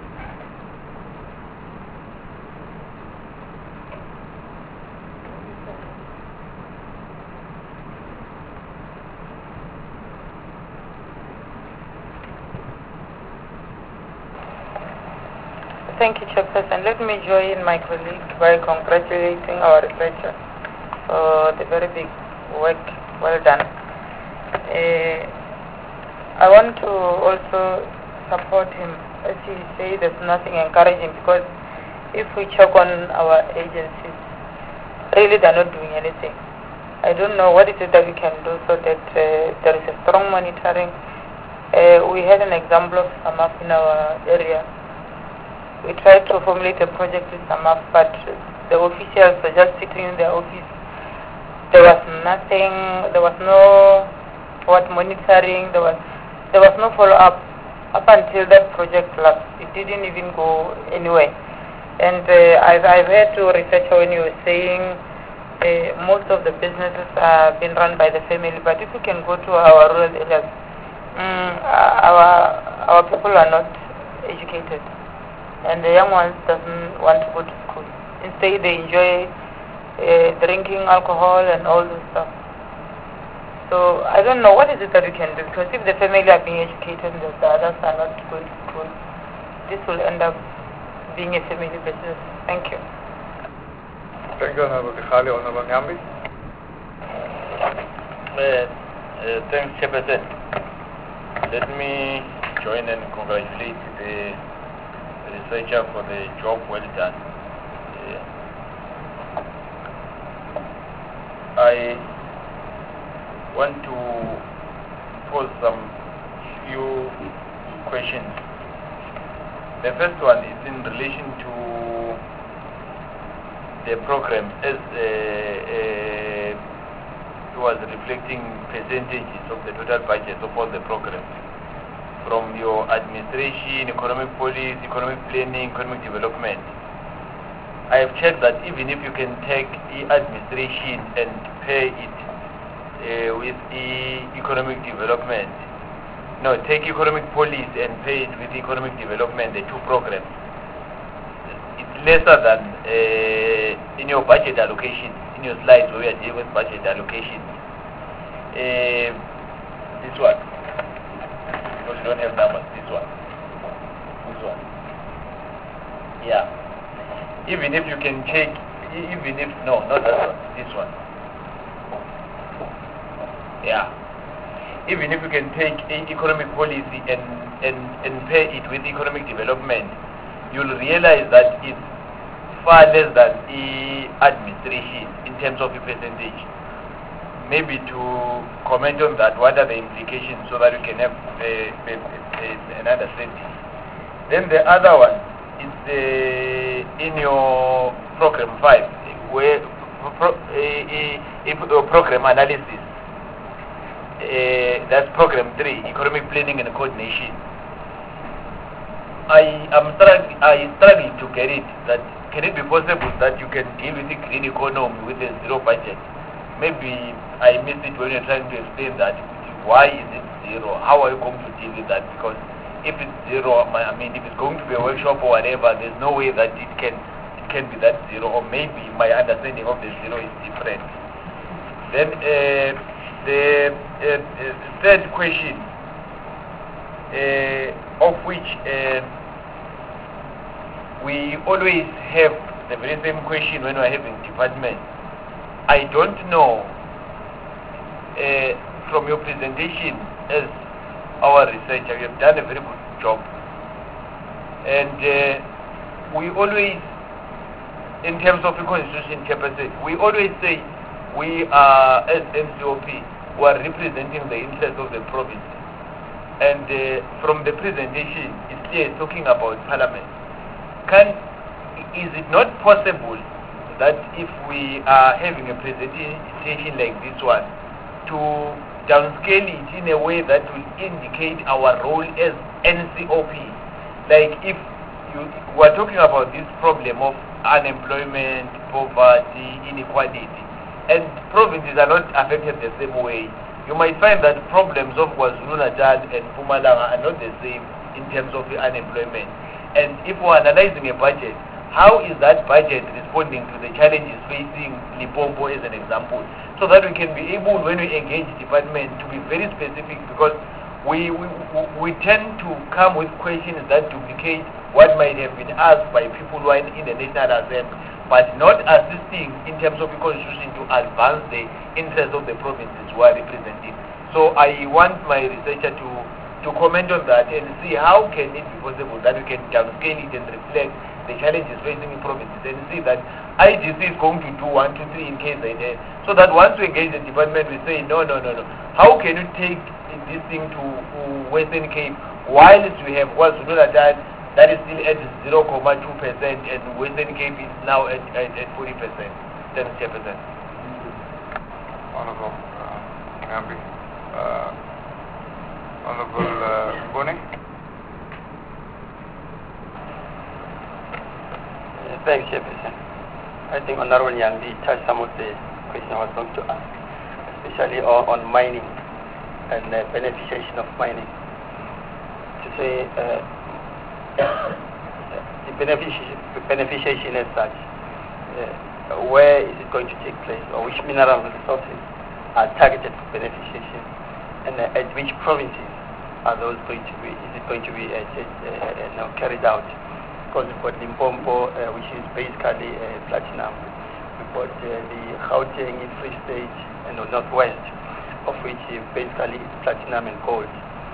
Thank you, Chairperson. Let me join my colleague by congratulating our researcher for the very big work well done. I want to also support him. As he said, there's nothing encouraging, because if we check on our agencies, really they're not doing anything. I don't know what is it that we can do so that there is a strong monitoring. We had an example of SAMAF in our area. We tried to formulate a project with SAMAF, but the officials were just sitting in their office. There was nothing, there was no monitoring, there was no follow-up up until that project lapsed. It didn't even go anywhere. And I've heard to researcher when you were saying most of the businesses are being run by the family, but if you can go to our rural areas, our people are not educated, and the young ones doesn't want to go to school. Instead, they enjoy drinking alcohol and all this stuff. So I don't know what is it that we can do, because if the family are being educated and the others are not going to school, this will end up being a family business. Thank you. Thank you, Honorable Dikhali. Honorable Ngambi. Thanks, Chairperson. Let me join and congratulate the researcher for the job well done. I want to pose some few questions. The first one is in relation to the program, as it was reflecting percentages of the total budget of all the programs, from your administration, economic policy, economic planning, economic development. I have checked that even if you can take administration and pay it with economic development, no, take economic policy and pay it with economic development, the two programs, it's lesser than in your budget allocation, in your slides where we are dealing with budget allocation. This one, because you don't have numbers, this one, yeah. Even if you can check, even if, no, not that one, this one. Yeah. Even if you can take economic policy and pair it with economic development, you'll realize that it's far less than administration in terms of the percentage. Maybe to comment on that, what are the implications, so that you can have an understanding. Then the other one is in your program 5, where program analysis. That's program 3, economic planning and coordination. I struggle to get it. That can it be possible that you can deal with the green economy with a zero budget? maybe I missed it when you're trying to explain that. Why is it zero? How are you going to deal with that? Because if it's zero, I mean, if it's going to be a workshop or whatever, there's no way that it can be that zero, or maybe my understanding of the zero is different. Then the third question, of which we always have the very same question when we're having department. I don't know, from your presentation as our researcher, you have done a very good job. And we always, in terms of the constitution capacity, we always say we are, as NCOP, we are representing the interests of the province. And from the presentation, it's clear talking about parliament. Is it not possible that if we are having a presentation like this one, to downscale it in a way that will indicate our role as NCOP? Like if you were talking about this problem of unemployment, poverty, inequality, and provinces are not affected the same way. You might find that problems of KwaZulu-Natal and Mpumalanga are not the same in terms of the unemployment. And if we're analyzing a budget, how is that budget responding to the challenges facing Limpopo as an example? So that we can be able, when we engage department, to be very specific, because we tend to come with questions that duplicate what might have been asked by people who are in the National Assembly, but not assisting in terms of the constitution to advance the interests of the provinces who are represented. So I want my researcher to comment on that and see how can it be possible that we can downscale it and reflect the challenges facing the provinces, and see that IGC is going to do 1, 2, 3 in KZN, so that once we engage the department, we say, no. How can you take this thing to Western Cape, whilst we have KwaZulu-Natal that is still at 0.2%, and Western Cape is now at 40%, 70%. Honorable Ngambi. Honorable Boni. Thanks, Chairperson. I think Honorable Ngambi touched some of the questions I was going to ask, especially on mining and the beneficiation of mining. To say the beneficiation as such, where is it going to take place, or which mineral resources are targeted for beneficiation, and at which provinces are those going to be? Is it going to be carried out? Because we've got Limpopo, which is basically platinum. We've got the Gauteng, Free State, and the Northwest, of which is basically platinum and gold.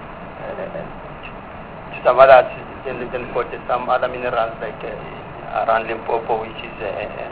To some others, then we've got some other minerals like around Limpopo, which is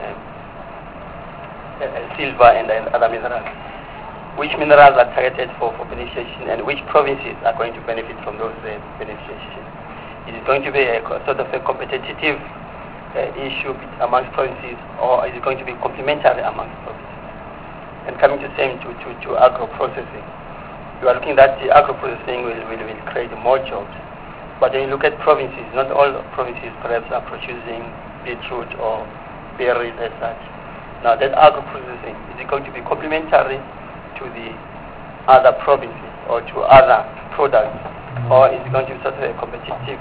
silver and other minerals. Which minerals are targeted for beneficiation, and which provinces are going to benefit from those beneficiations? Is it going to be a sort of a competitive issue amongst provinces, or is it going to be complementary amongst provinces? And coming to same to agro-processing, you are looking that the agro-processing will create more jobs. But when you look at provinces, not all provinces perhaps are producing beetroot or berries as such. Now that agro-processing, is it going to be complementary to the other provinces or to other products, or is it going to be sort of a competitive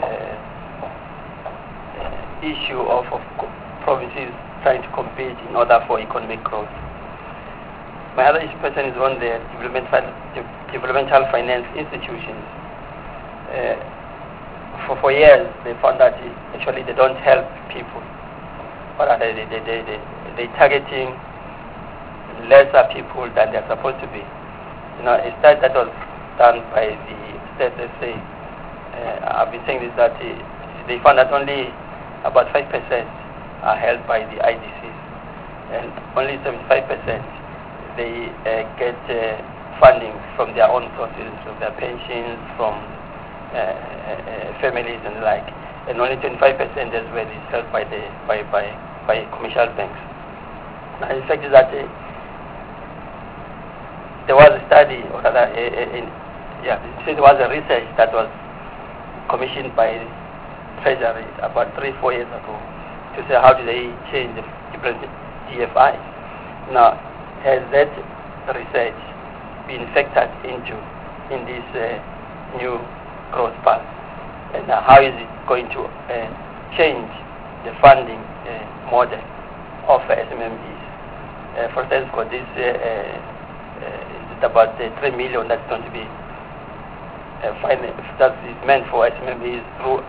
issue of provinces trying to compete in order for economic growth? My other question is on the developmental finance institutions. For years, they found that actually they don't help people, but they're targeting lesser people than they're supposed to be. A study that was done by the State SA, I've been saying this, that they found that only about 5% are held by the IDCs, and only 75% they get funding from their own sources, from their pensions, from families and the like, and only 25% as well is held by commercial banks. Now, the fact is that there was a study, or rather, there was a research that was commissioned by Treasury about 3-4 years ago to say how do they change the different DFIs. Now, has that research been factored into in this new growth path? And how is it going to change the funding model of SMMEs? For instance, for this, it's about 3 million that's going to be that is meant for SMMEs through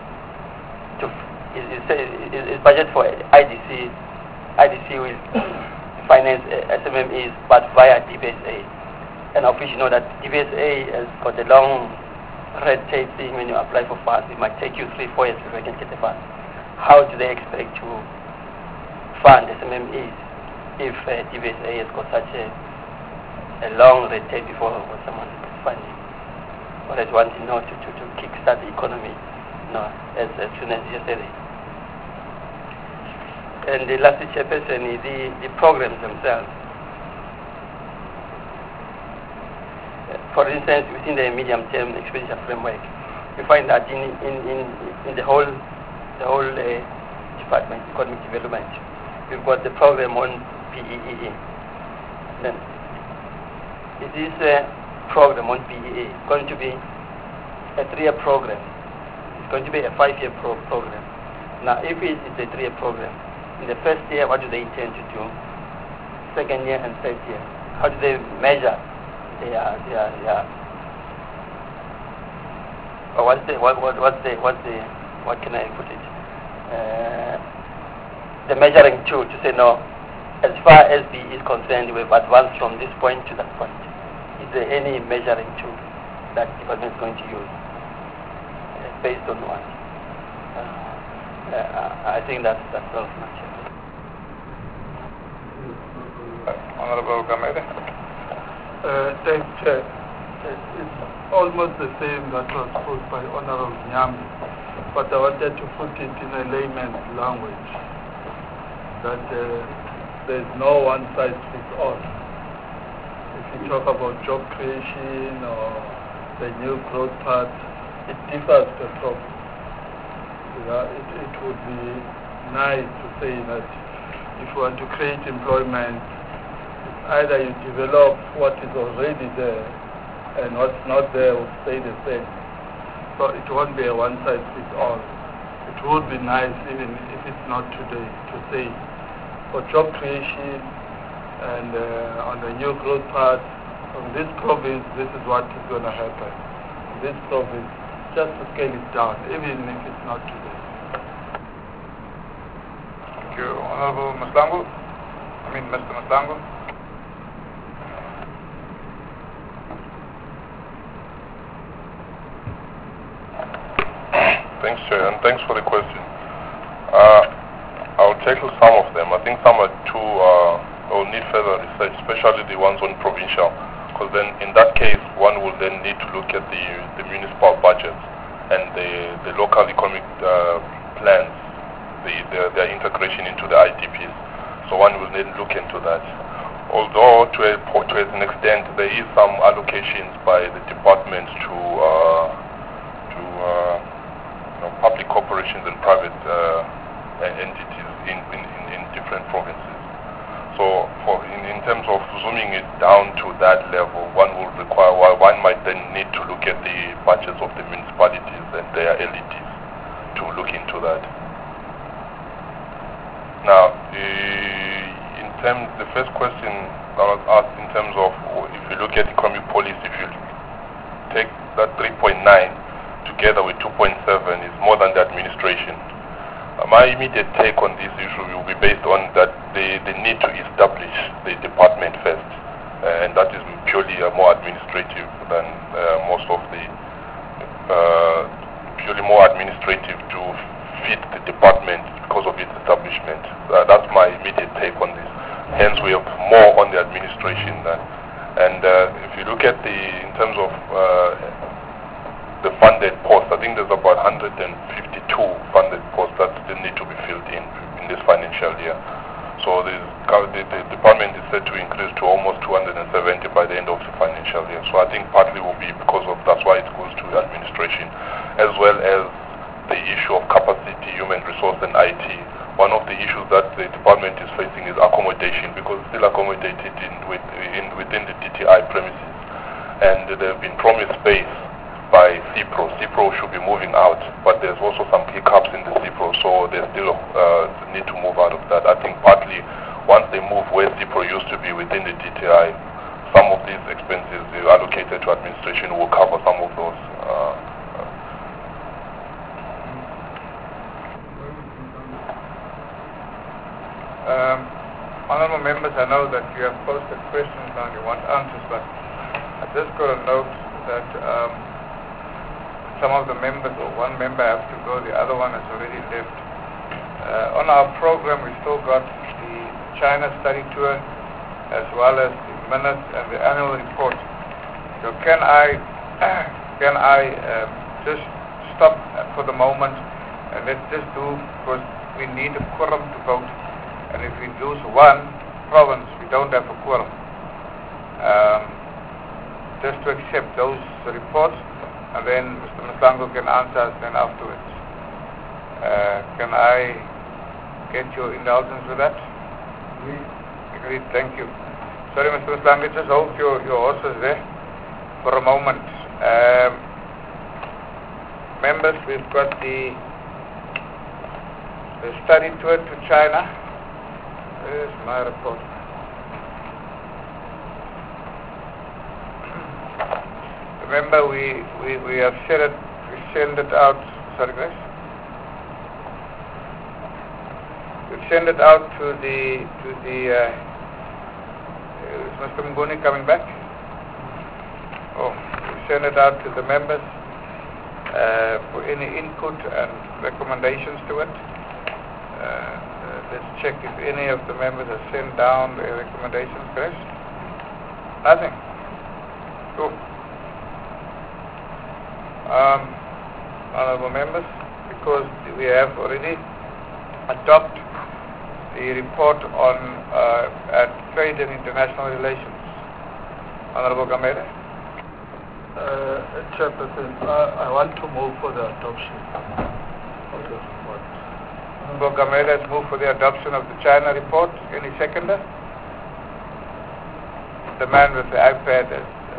is budget for IDC. IDC will finance SMMEs, but via DBSA. And of course, you know that DBSA has got a long red tape thing. When you apply for funds, it might take you 3-4 years before you can get the funds. How do they expect to fund SMMEs if DBSA has got such a long red tape before someone gets funding? Or is one to know to kickstart the economy, as soon as yesterday. And the last chairperson is the programs themselves. For instance, within the medium-term expenditure framework, you find that in the whole department, economic development, we've got the program on PEE. Then, is this program on PEE going to be a 3-year program? It's going to be a 5-year program. Now, if it's a 3-year program, in the first year, what do they intend to do? Second year and third year, how do they measure or what can I put it? The measuring tool to say, no, as far as B is concerned, we've advanced from this point to that point. Is there any measuring tool that the government is going to use based on what? I think that's all much. Honorable Gamede. Thanks, Chair. It's almost the same that was posed by Honorable Nyami, but I wanted to put it in a layman's language, that there's no one-size-fits-all. If you talk about job creation or the new growth path, it differs per province. It would be nice to say that if you want to create employment, either you develop what is already there and what's not there will stay the same. So it won't be a one-size-fits-all. It would be nice, even if it's not today, to say for job creation and on the new growth path, from this province, this is what is going to happen. This province, just to scale it down, even if it's not today. Thank you. Honorable Mr. Maslangu. Thanks, Chair, and thanks for the question. I'll tackle some of them. I think some are will need further research, especially the ones on provincial, because then in that case, one will then need to look at the municipal budgets and the local economic plans, their integration into the IDPs. So one will then look into that. Although to an extent there is some allocations by the department to public corporations and private entities in different provinces. So in terms of zooming it down to that level, one might then need to look at the budgets of the municipalities and their LEDs to look into that. Now, the first question that was asked in terms of if you look at economic policy, if you take that 3.9 together with 2.7 is more than the administration. My immediate take on this issue will be based on that they need to establish the department first, and that is purely more administrative than most of the purely more administrative to fit the department because of its establishment. That's my immediate take on this. Hence, we have more on the administration than. And if you look at in terms of the funded posts, I think there's about 152 funded posts that still need to be filled in this financial year. So the department is set to increase to almost 270 by the end of the financial year. So I think partly will be because of that's why it goes to administration, as well as the issue of capacity, human resource and IT one of the issues that the department is facing is accommodation, because it's still accommodated within the DTI premises, and they've been promised space by CIPRO. CIPRO should be moving out, but there's also some hiccups in the CIPRO, so they still need to move out of that. I think partly once they move where CIPRO used to be within the DTI, some of these expenses allocated to administration will cover some of those. Honourable members, I know that you have posted questions and you want answers, but I just got a note that some of the members, or one member has to go, the other one has already left. On our program, we still got the China study tour, as well as the minutes and the annual report. So can I just stop for the moment and let's just do, because we need a quorum to vote, and if we lose one province, we don't have a quorum. Just to accept those reports, and then Mr. Mahlangu can answer us then afterwards. Can I get your indulgence with that? Agreed, thank you. Sorry, Mr. Mahlangu, just hold your horses there for a moment. Members, we've got the study tour to China. Where's my report? Remember, we have said it. We send it out. Sorry, guys. We send it out to the. Is Mr. Mnguni coming back? Oh, we send it out to the members for any input and recommendations to it. Let's check if any of the members have sent down their recommendations, guys. Nothing. Cool. Honourable members, because we have already adopted the report on trade and international relations. Honourable Gamere. Chairperson, I want to move for the adoption of the report. Honourable Gamere has moved for the adoption of the China report. Any seconder? The man with the iPad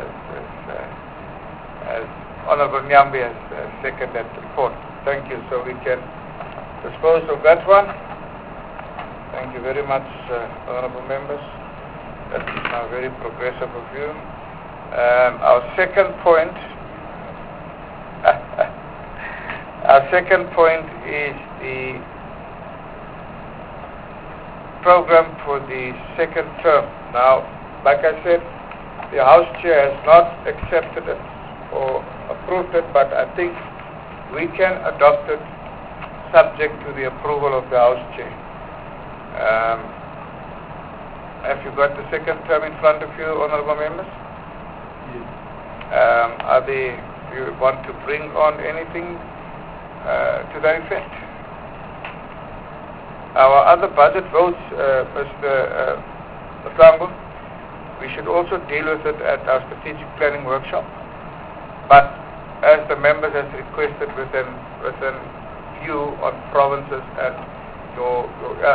as Honourable Nyambi has seconded that report. Thank you. So we can dispose of that one. Thank you very much, Honourable members. That is now very progressive of you. Our second point is the program for the second term. Now, like I said, the House Chair has not accepted it or approved it, but I think we can adopt it subject to the approval of the House Chair. Have you got the second term in front of you, Honourable members? Yes. Do you want to bring on anything to that effect? Our other budget votes, Mr. Mahlangu, we should also deal with it at our strategic planning workshop. But as the members has requested within view on provinces and your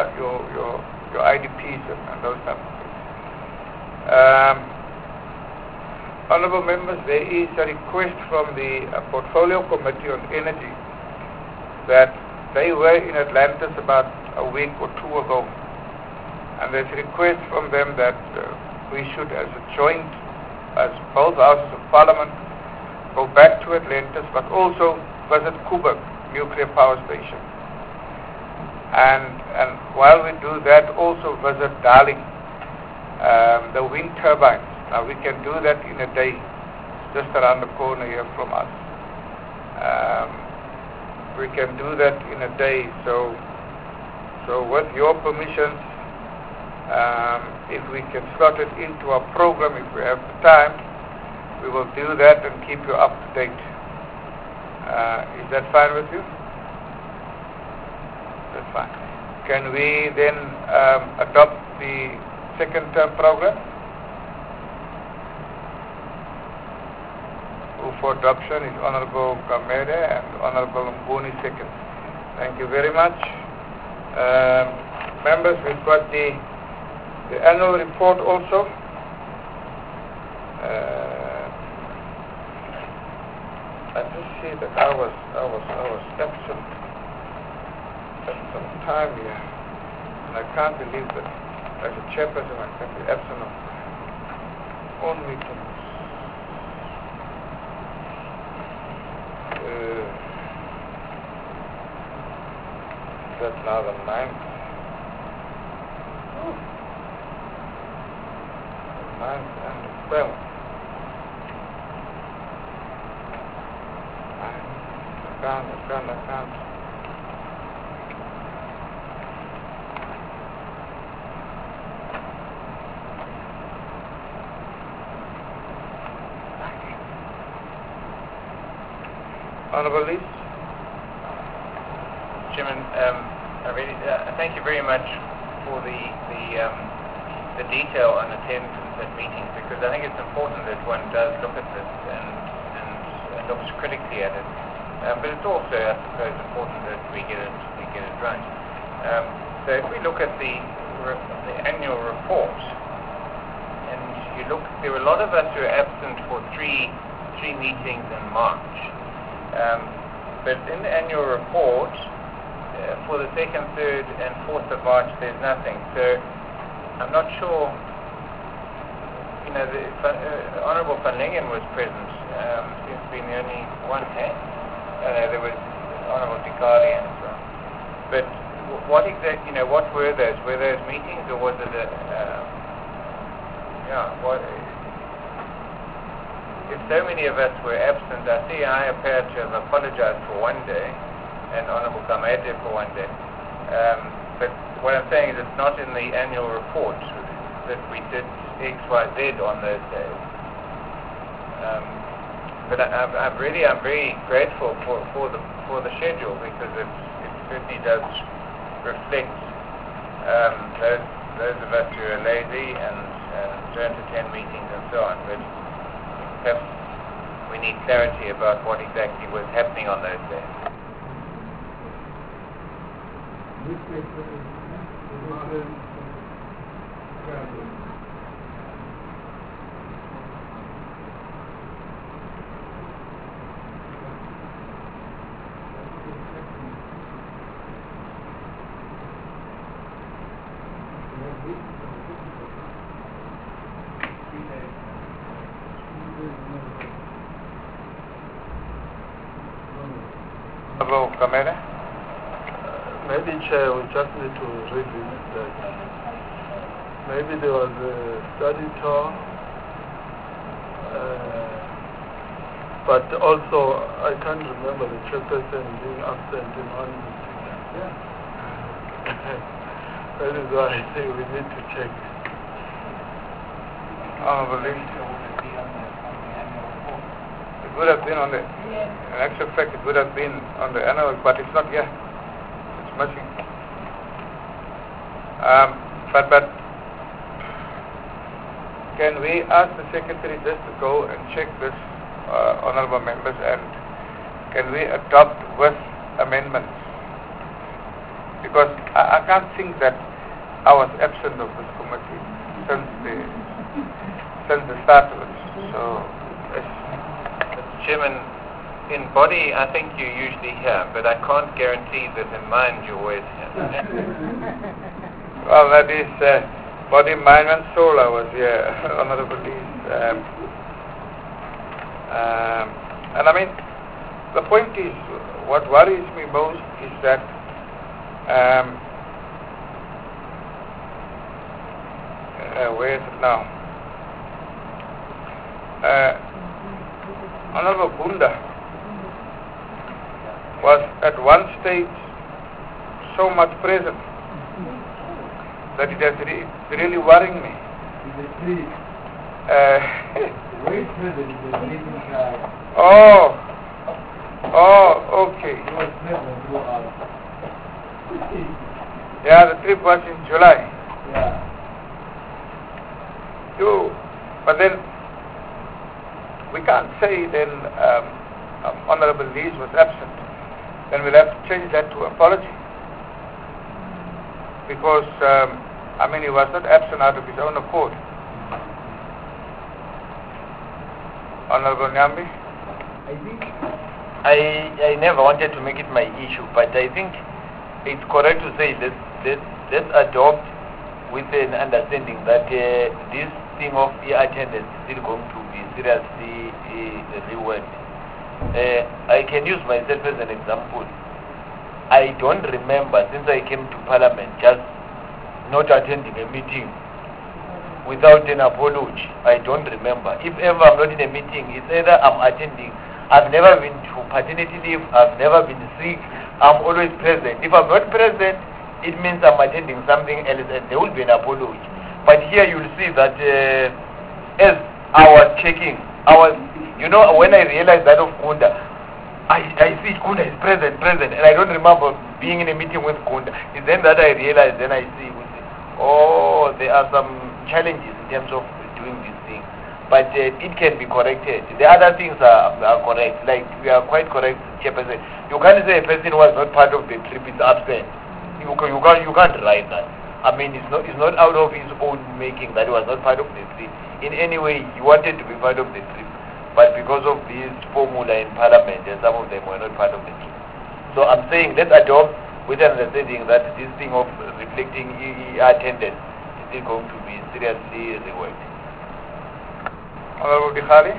IDPs and those type of things. Honourable members, there is a request from the Portfolio Committee on Energy that they were in Atlantis about a week or two ago, and there's a request from them that we should, as both houses of Parliament, go back to Atlantis, but also visit Koeberg nuclear power station. And while we do that, also visit Darling, the wind turbines. Now we can do that in a day, just around the corner here from us. We can do that in a day. So with your permission, if we can slot it into our program, if we have the time, we will do that and keep you up to date. Is that fine with you? That's fine. Can we then adopt the second term program? Who for adoption is Honourable Gamere and Honourable Mnguni second. Thank you very much. Members, we've got the annual report also. I just see that I was absent at some time here, and I can't believe that as a chairperson I can be absent of own meetings. That's now the 9th. The 9th and the 12th. I can't. Honorable Lee? Chairman, I really thank you very much for the detail on attendance at meetings, because I think it's important that one does look at this and looks critically at it. But it's also, I suppose, important that we get it right. So if we look at the annual report, and you look, there were a lot of us who were absent for three meetings in March. But in the annual report, for the 2nd, 3rd, and 4th of March, there's nothing. So I'm not sure. You know, the Honourable Van Lingen was present. Seems to be the only one. There was Honourable Dikali and so on. But what exactly? What were those? Were those meetings, or was it What? If so many of us were absent, I see I appear to have apologized for one day, and Honourable Kamete for one day. But what I'm saying is it's not in the annual report that we did X, Y, Z on those days. But I'm very grateful for the schedule, because it certainly does reflect those of us who are lazy and don't attend meetings and so on. But perhaps we need clarity about what exactly was happening on those days. Hello, Kamere? Maybe, Chair, we just need to revisit that. Maybe there was a study tour, but also I can't remember the chairperson being absent in one meeting. That is why I say we need to check. Honourable Lee? It would have been on the, in actual fact, it would have been on the annual, but it's not here. It's missing. But can we ask the Secretary just to go and check this, honourable members, and can we adopt with amendments? Because I can't think that I was absent of this committee since the start of it. So, Chairman, in body, I think you're usually here, but I can't guarantee that in mind you're always here. Well, that is body, mind, and soul. I was here, Honourable Lee. And I mean, the point is, what worries me most is that where is it now? Honourable Bunda was at one stage so much present that it is really worrying me. Okay. Yeah, the trip was in July. But then we can't say then Honourable Lees was absent. Then we'll have to change that to apology. because, he was not absent out of his own accord. Honorable Nyambi? I think I never wanted to make it my issue, but I think it's correct to say let's adopt with an understanding that this thing of attendance is still going to be seriously reworked. I can use myself as an example. I don't remember since I came to Parliament just not attending a meeting without an apology. I don't remember. If ever I'm not in a meeting, it's either I'm attending. I've never been to paternity leave. I've never been sick. I'm always present. If I'm not present, it means I'm attending something else and there will be an apology. But here you'll see that as I was checking, when I realized that of Kunda, I see Kunda is present, and I don't remember being in a meeting with Kunda. It's then that I realized, then I see, there are some challenges in terms of doing this thing. But it can be corrected. The other things are correct. Like, we are quite correct, Chairperson. You can't say a person who was not part of the trip is absent. You can't write that. It's not out of his own making that he was not part of the trip. In any way, he wanted to be part of the trip. But because of this formula in Parliament, and some of them were not part of the trip. So I'm saying let's adopt with an understanding that this thing of reflecting attendance is still going to be seriously reworked. Honorable Dikhali?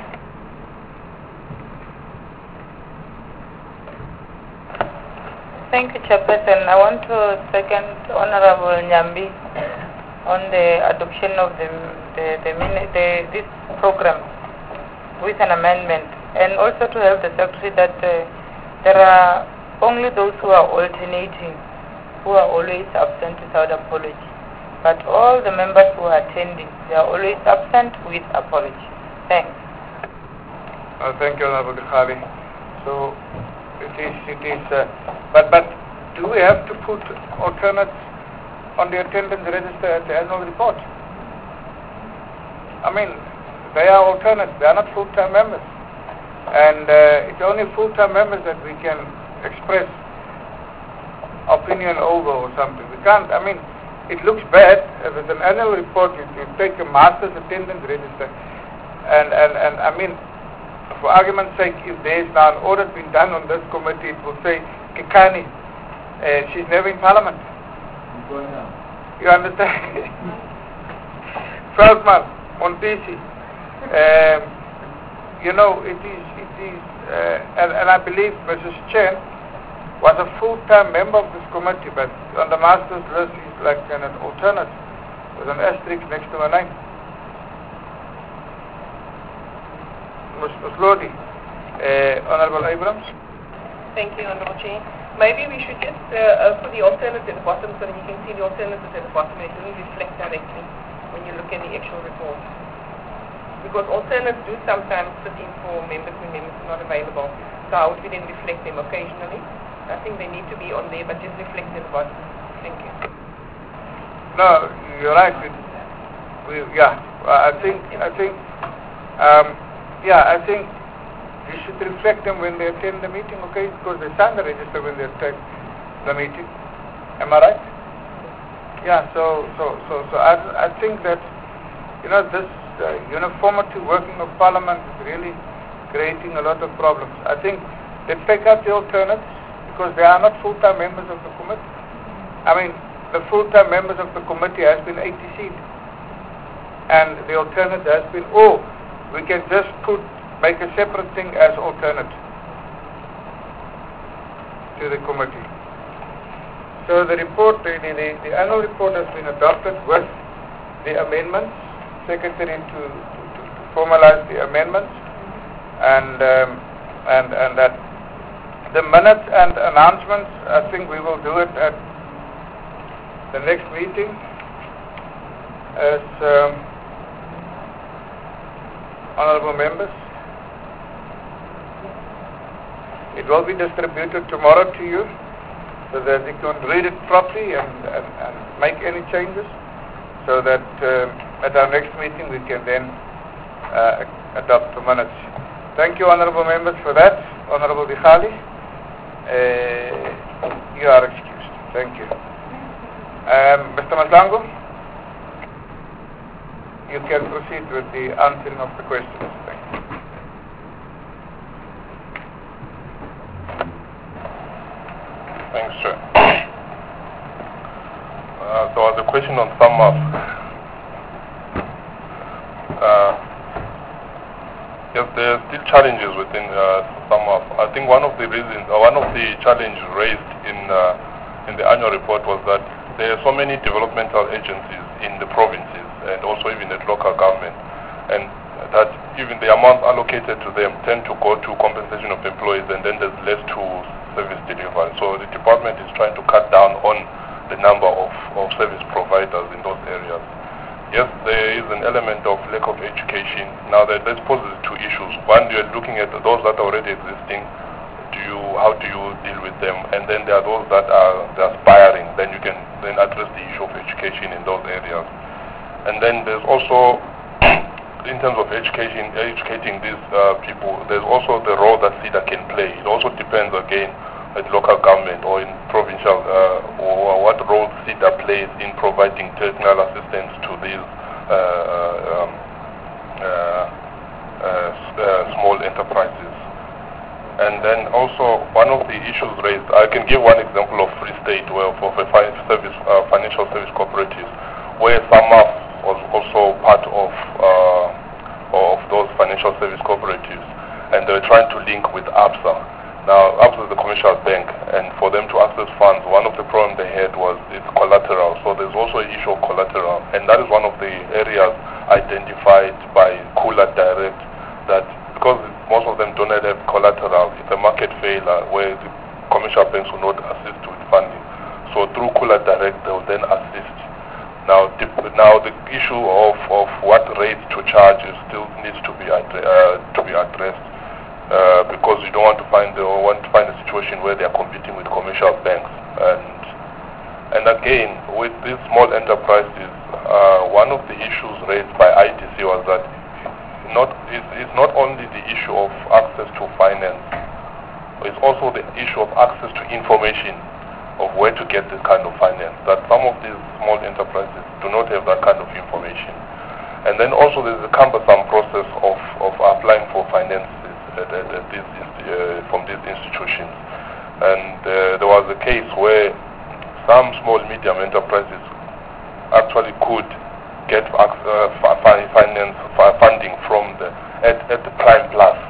Thank you, Chairperson. I want to second Honorable Nyambi on the adoption of this program with an amendment, and also to help the Secretary that there are only those who are alternating, who are always absent without apology. But all the members who are attending, they are always absent with apology. Thanks. Thank you, Honorable Dikhali. So, but do we have to put alternates on the attendance register at the annual report? They are alternates, they are not full-time members. And it's only full-time members that we can express opinion over or something. We can't, it looks bad if it's an annual report, you take a master's attendance register, and for argument's sake, if there is now an audit being done on this committee, it will say, Kekani, she's never in Parliament. You understand? Feldman, Montesi, it is, and I believe Mrs. Chen was a full-time member of this committee, but on the master's list he's like an alternate with an asterisk next to her name. Ms. Lodi, Honorable Abrams. Thank you, Honorable Chair. Maybe we should just put the alternates at the bottom so that you can see the alternates at the bottom and it doesn't reflect directly when you look at the actual report. Because alternates do sometimes sit in for members when members are not available. So how would we then reflect them occasionally? I think they need to be on there, but just reflect at the bottom. Thank you. No, you're right. I think you should reflect them when they attend the meeting, okay? Because they sign the register when they attend the meeting. Am I right? Yeah. So I think that this uniformity working of Parliament is really creating a lot of problems. I think they take out the alternates because they are not full-time members of the committee. The full-time members of the committee has been 80 seats, and the alternate has been, we can just make a separate thing as alternate to the committee. So the report, the annual report has been adopted with the amendments, Secretary to formalize the amendments, and that the minutes and announcements, I think we will do it at the next meeting as honorable members. It will be distributed tomorrow to you so that you can read it properly and make any changes, so that at our next meeting we can then adopt the minutes. Thank you, honorable members, for that. Honorable Dikhali, you are excused. Thank you. Mr. Mahlangu, you can proceed with the answering of the questions. Thank you. Thanks, Chair. There was a question on SAMAF. Yes, there are still challenges within SAMAF. I think one of the challenges raised in the annual report was that there are so many developmental agencies in the provinces and also even at local government, and that even the amount allocated to them tend to go to compensation of employees, and then there's less to service delivery. So the department is trying to cut down on the number of service providers in those areas. Yes, there is an element of lack of education. Now that poses two issues. One, you're looking at those that are already existing. How do you deal with them? And then there are those that are aspiring. Then you can then address the issue of education in those areas. And then there's also, in terms of educating these people, there's also the role that SEDA can play. It also depends again at local government or in provincial, or what role SEDA plays in providing technical assistance to these small enterprises. And then also one of the issues raised, I can give one example of Free State, where for financial service cooperatives, where SAMAF was also part of those financial service cooperatives, and they were trying to link with ABSA. Now, ABSA is the commercial bank, and for them to access funds, one of the problems they had was its collateral. So there's also an issue of collateral, and that is one of the areas identified by Kula Direct, that because most of them don't have collateral, it's a market failure where the commercial banks will not assist with funding. So through Kula Direct, they will then assist. Now the issue of what rates to charge still needs to be addressed, because you don't want to find a situation where they are competing with commercial banks. And again, with these small enterprises, one of the issues raised by ITC was that it's not only the issue of access to finance, it's also the issue of access to information of where to get this kind of finance, that some of these small enterprises do not have that kind of information. And then also there's a cumbersome process of applying for finances from these institutions. And there was a case where some small medium enterprises actually could get funding from at the Prime Plus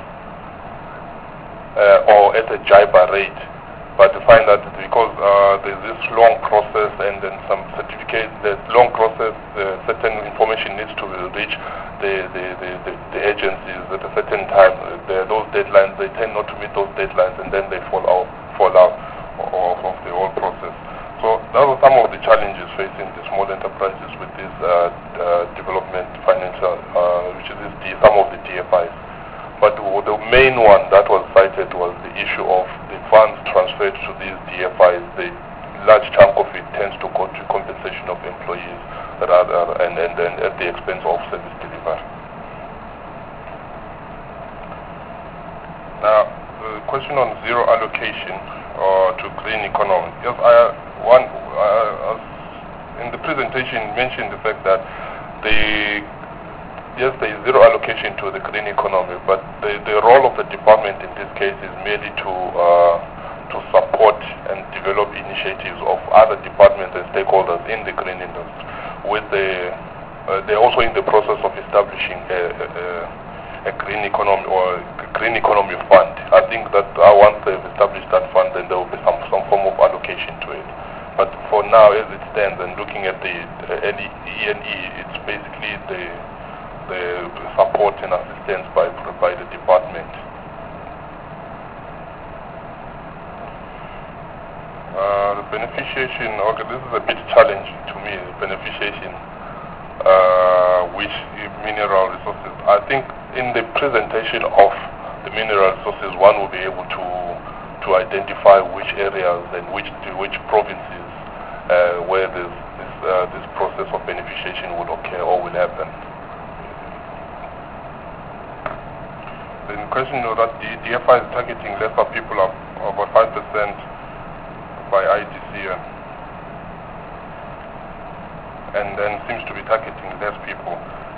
or at a JIBA rate, but to find that because there's this long process and then some certificates, there's long process, certain information needs to reach the agencies at a certain time. Those deadlines, they tend not to meet those deadlines, and then they fall out of the whole process. So those are some of the challenges facing the small enterprises with this development financial, which is some of the DFIs. But the main one that was cited was the issue of the funds transferred to these DFIs. The large chunk of it tends to go to compensation of employees and then at the expense of service delivery. Now, the question on zero allocation to green economy. Yes, in the presentation mentioned the fact that yes, there is zero allocation to the green economy, but the role of the department in this case is merely to support and develop initiatives of other departments and stakeholders in the green industry. They're also in the process of establishing a green economy or green economy fund. I think that once they've established that fund, then there will be some form of allocation to it. But for now, as it stands, and looking at the ENE, it's basically the support and assistance by the department. The beneficiation, okay, this is a bit challenging to me, the beneficiation, which mineral resources. I think in the presentation of the mineral resources, one will be able to identify which areas and which provinces where this process of beneficiation will occur or will happen. The question is that the DFI is targeting lesser people of about 5% by ITC. and seems to be targeting less people.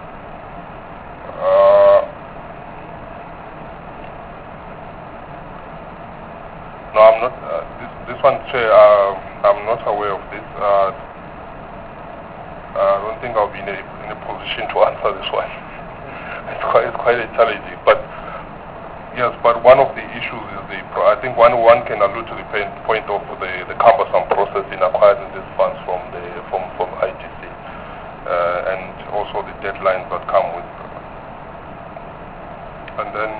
No, I'm not. This one, Chair, I'm not aware of this. I don't think I'll be in a position to answer this one. It's quite challenging. But yes, but one of the issues is I think one can allude to the point of the cumbersome process in acquiring these funds from ITC, and also the deadlines that come with. And then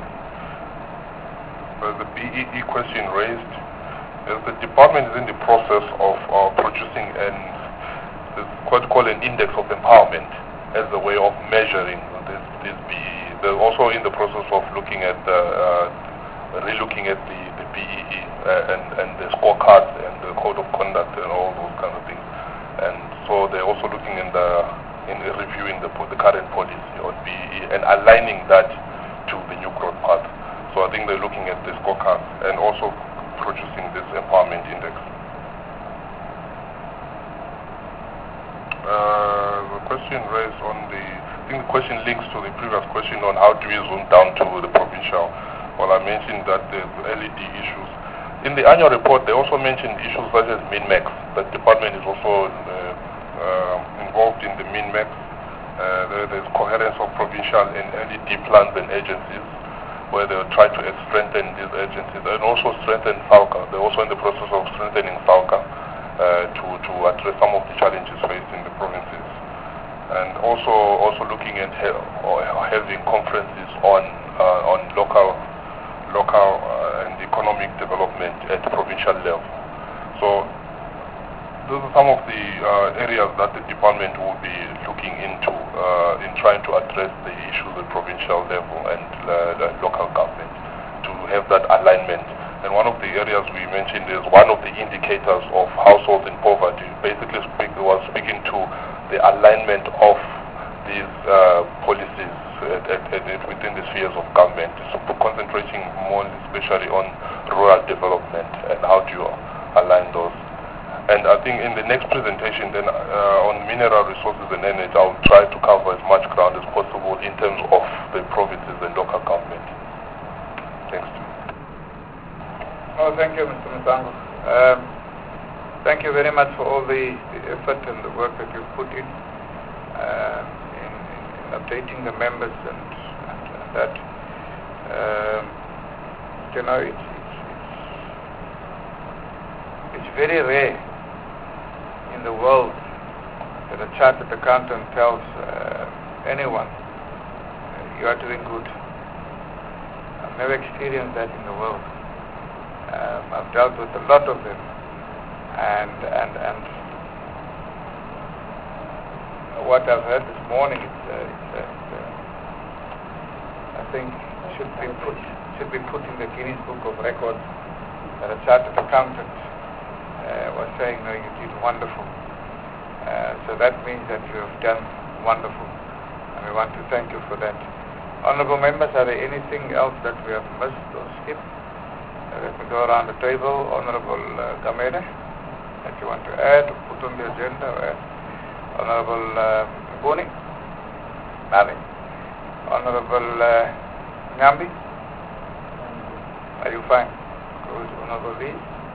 the BEE question raised. The department is in the process of producing what's called an index of empowerment as a way of measuring this BEE. They're also in the process of looking at relooking at the BEE and the scorecards and the code of conduct and all those kind of things. And so they're also looking in reviewing the current policy on BEE and aligning that to the new growth path. So I think they're looking at the scorecards and also producing this empowerment index. The question raised on I think the question links to the previous question on how do we zoom down to the provincial. Well, I mentioned that there's LED issues. In the annual report, they also mentioned issues such as min-max. The department is also involved in the min-max. There's coherence of provincial and LED plans and agencies, where they try to strengthen these agencies and also strengthen SALCA. They're also in the process of strengthening SALCA to address some of the challenges faced in the provinces. And also looking at having conferences on local and economic development at provincial level. So those are some of the areas that the department will be looking into in trying to address the issues at provincial level and local government to have that alignment. And one of the areas we mentioned is one of the indicators of households in poverty. Basically was speaking to the alignment of these policies within the spheres of government, so concentrating more especially on rural development and how do you align those. And I think in the next presentation then on mineral resources and energy, I'll try to cover as much ground as possible in terms of the provinces and local government. Thanks. Oh, thank you, Mr. Masango. Thank you very much for all the effort and the work that you've put in updating the members and that. You know, it's very rare in the world that a chartered accountant tells anyone you are doing good. I've never experienced that in the world. I've dealt with a lot of them, and what I've heard this morning, I think should be put in the Guinness Book of Records that a chartered accountant was saying, no, you did wonderful. So that means that you have done wonderful, and we want to thank you for that. Honourable members, are there anything else that we have missed or skipped? Let me go around the table. Honourable Gamede, that you want to add or put on the agenda or add? Honourable Boni? Nothing. Honourable Nyambi? Are you fine? Good. Honourable Lee?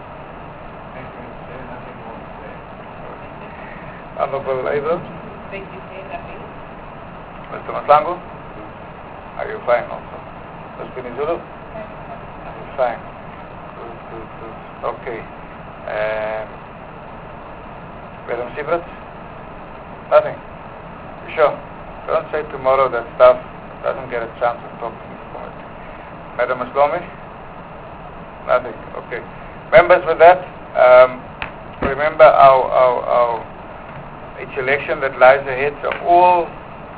Honourable Abel? Thank you, nothing. Mr. Masango? Are you fine also? Mr. Nizulu? Are you fine? Good. Okay. Madam Sibrat? Nothing. You sure? Don't say tomorrow that staff doesn't get a chance to talk to the committee. Madam Maslome? Nothing. Okay. Members, with that, remember our each election that lies ahead, so all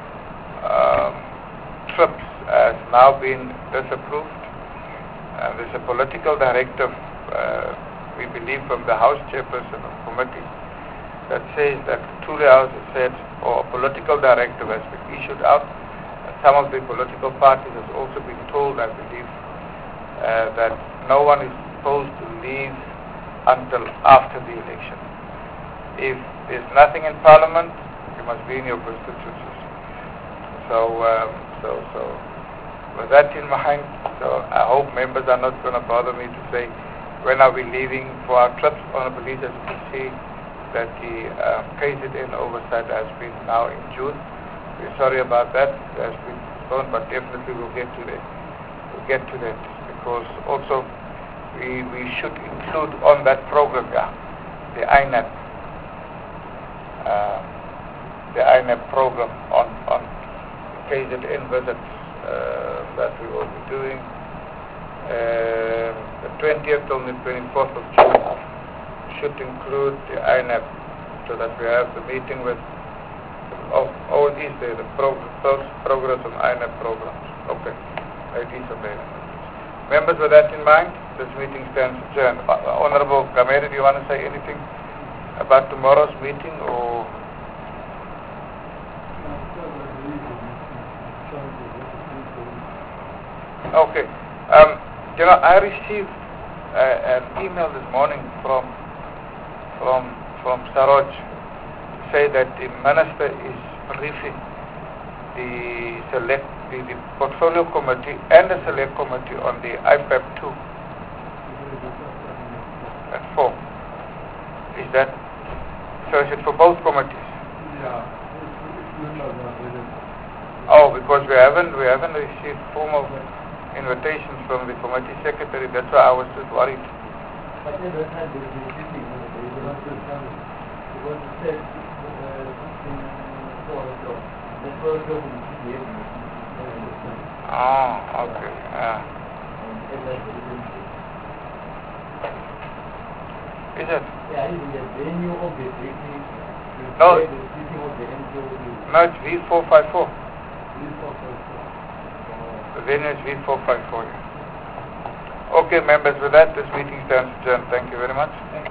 trips has now been disapproved. There's a political directive, we believe, from the House Chairperson of the committee that says that Thule House has said, or a political directive has been issued out. And some of the political parties has also been told, I believe, that no one is supposed to leave until after the election. If there's nothing in Parliament, must be in your constituencies. So with that in mind, so I hope members are not going to bother me to say when are we leaving for our trips. Honorable Leader, as you can see that the KZN oversight has been now in June. We're sorry about that. It has been postponed, but definitely we'll get to that. We'll get to that because also we should include on that program, the INAP. The INAP program on KZN visits that we will be doing the 20th till the 24th of June should include the INAP so that we have the meeting with all these the progress on INAP programs. Okay, it is available. Members, with that in mind, this meeting stands adjourned. Honorable Gamere, do you want to say anything about tomorrow's meeting or? Okay. I received an email this morning from Saroj to say that the minister is briefing the portfolio committee and the select committee on the IPAP 2 at 4. Is that so? Is it for both committees? Yeah. Oh, because we haven't received formal invitations from the committee secretary. That's why I was just worried. But every time there is a meeting, they will not come because it says 4 o'clock. The 4 o'clock will be here. Oh, okay. Is it? Yeah, it is the venue of the briefing. No. The meeting of the MPO. No, it's V454. V454. The venue is V454. Okay, members, with that, this meeting stands adjourned. Thank you very much.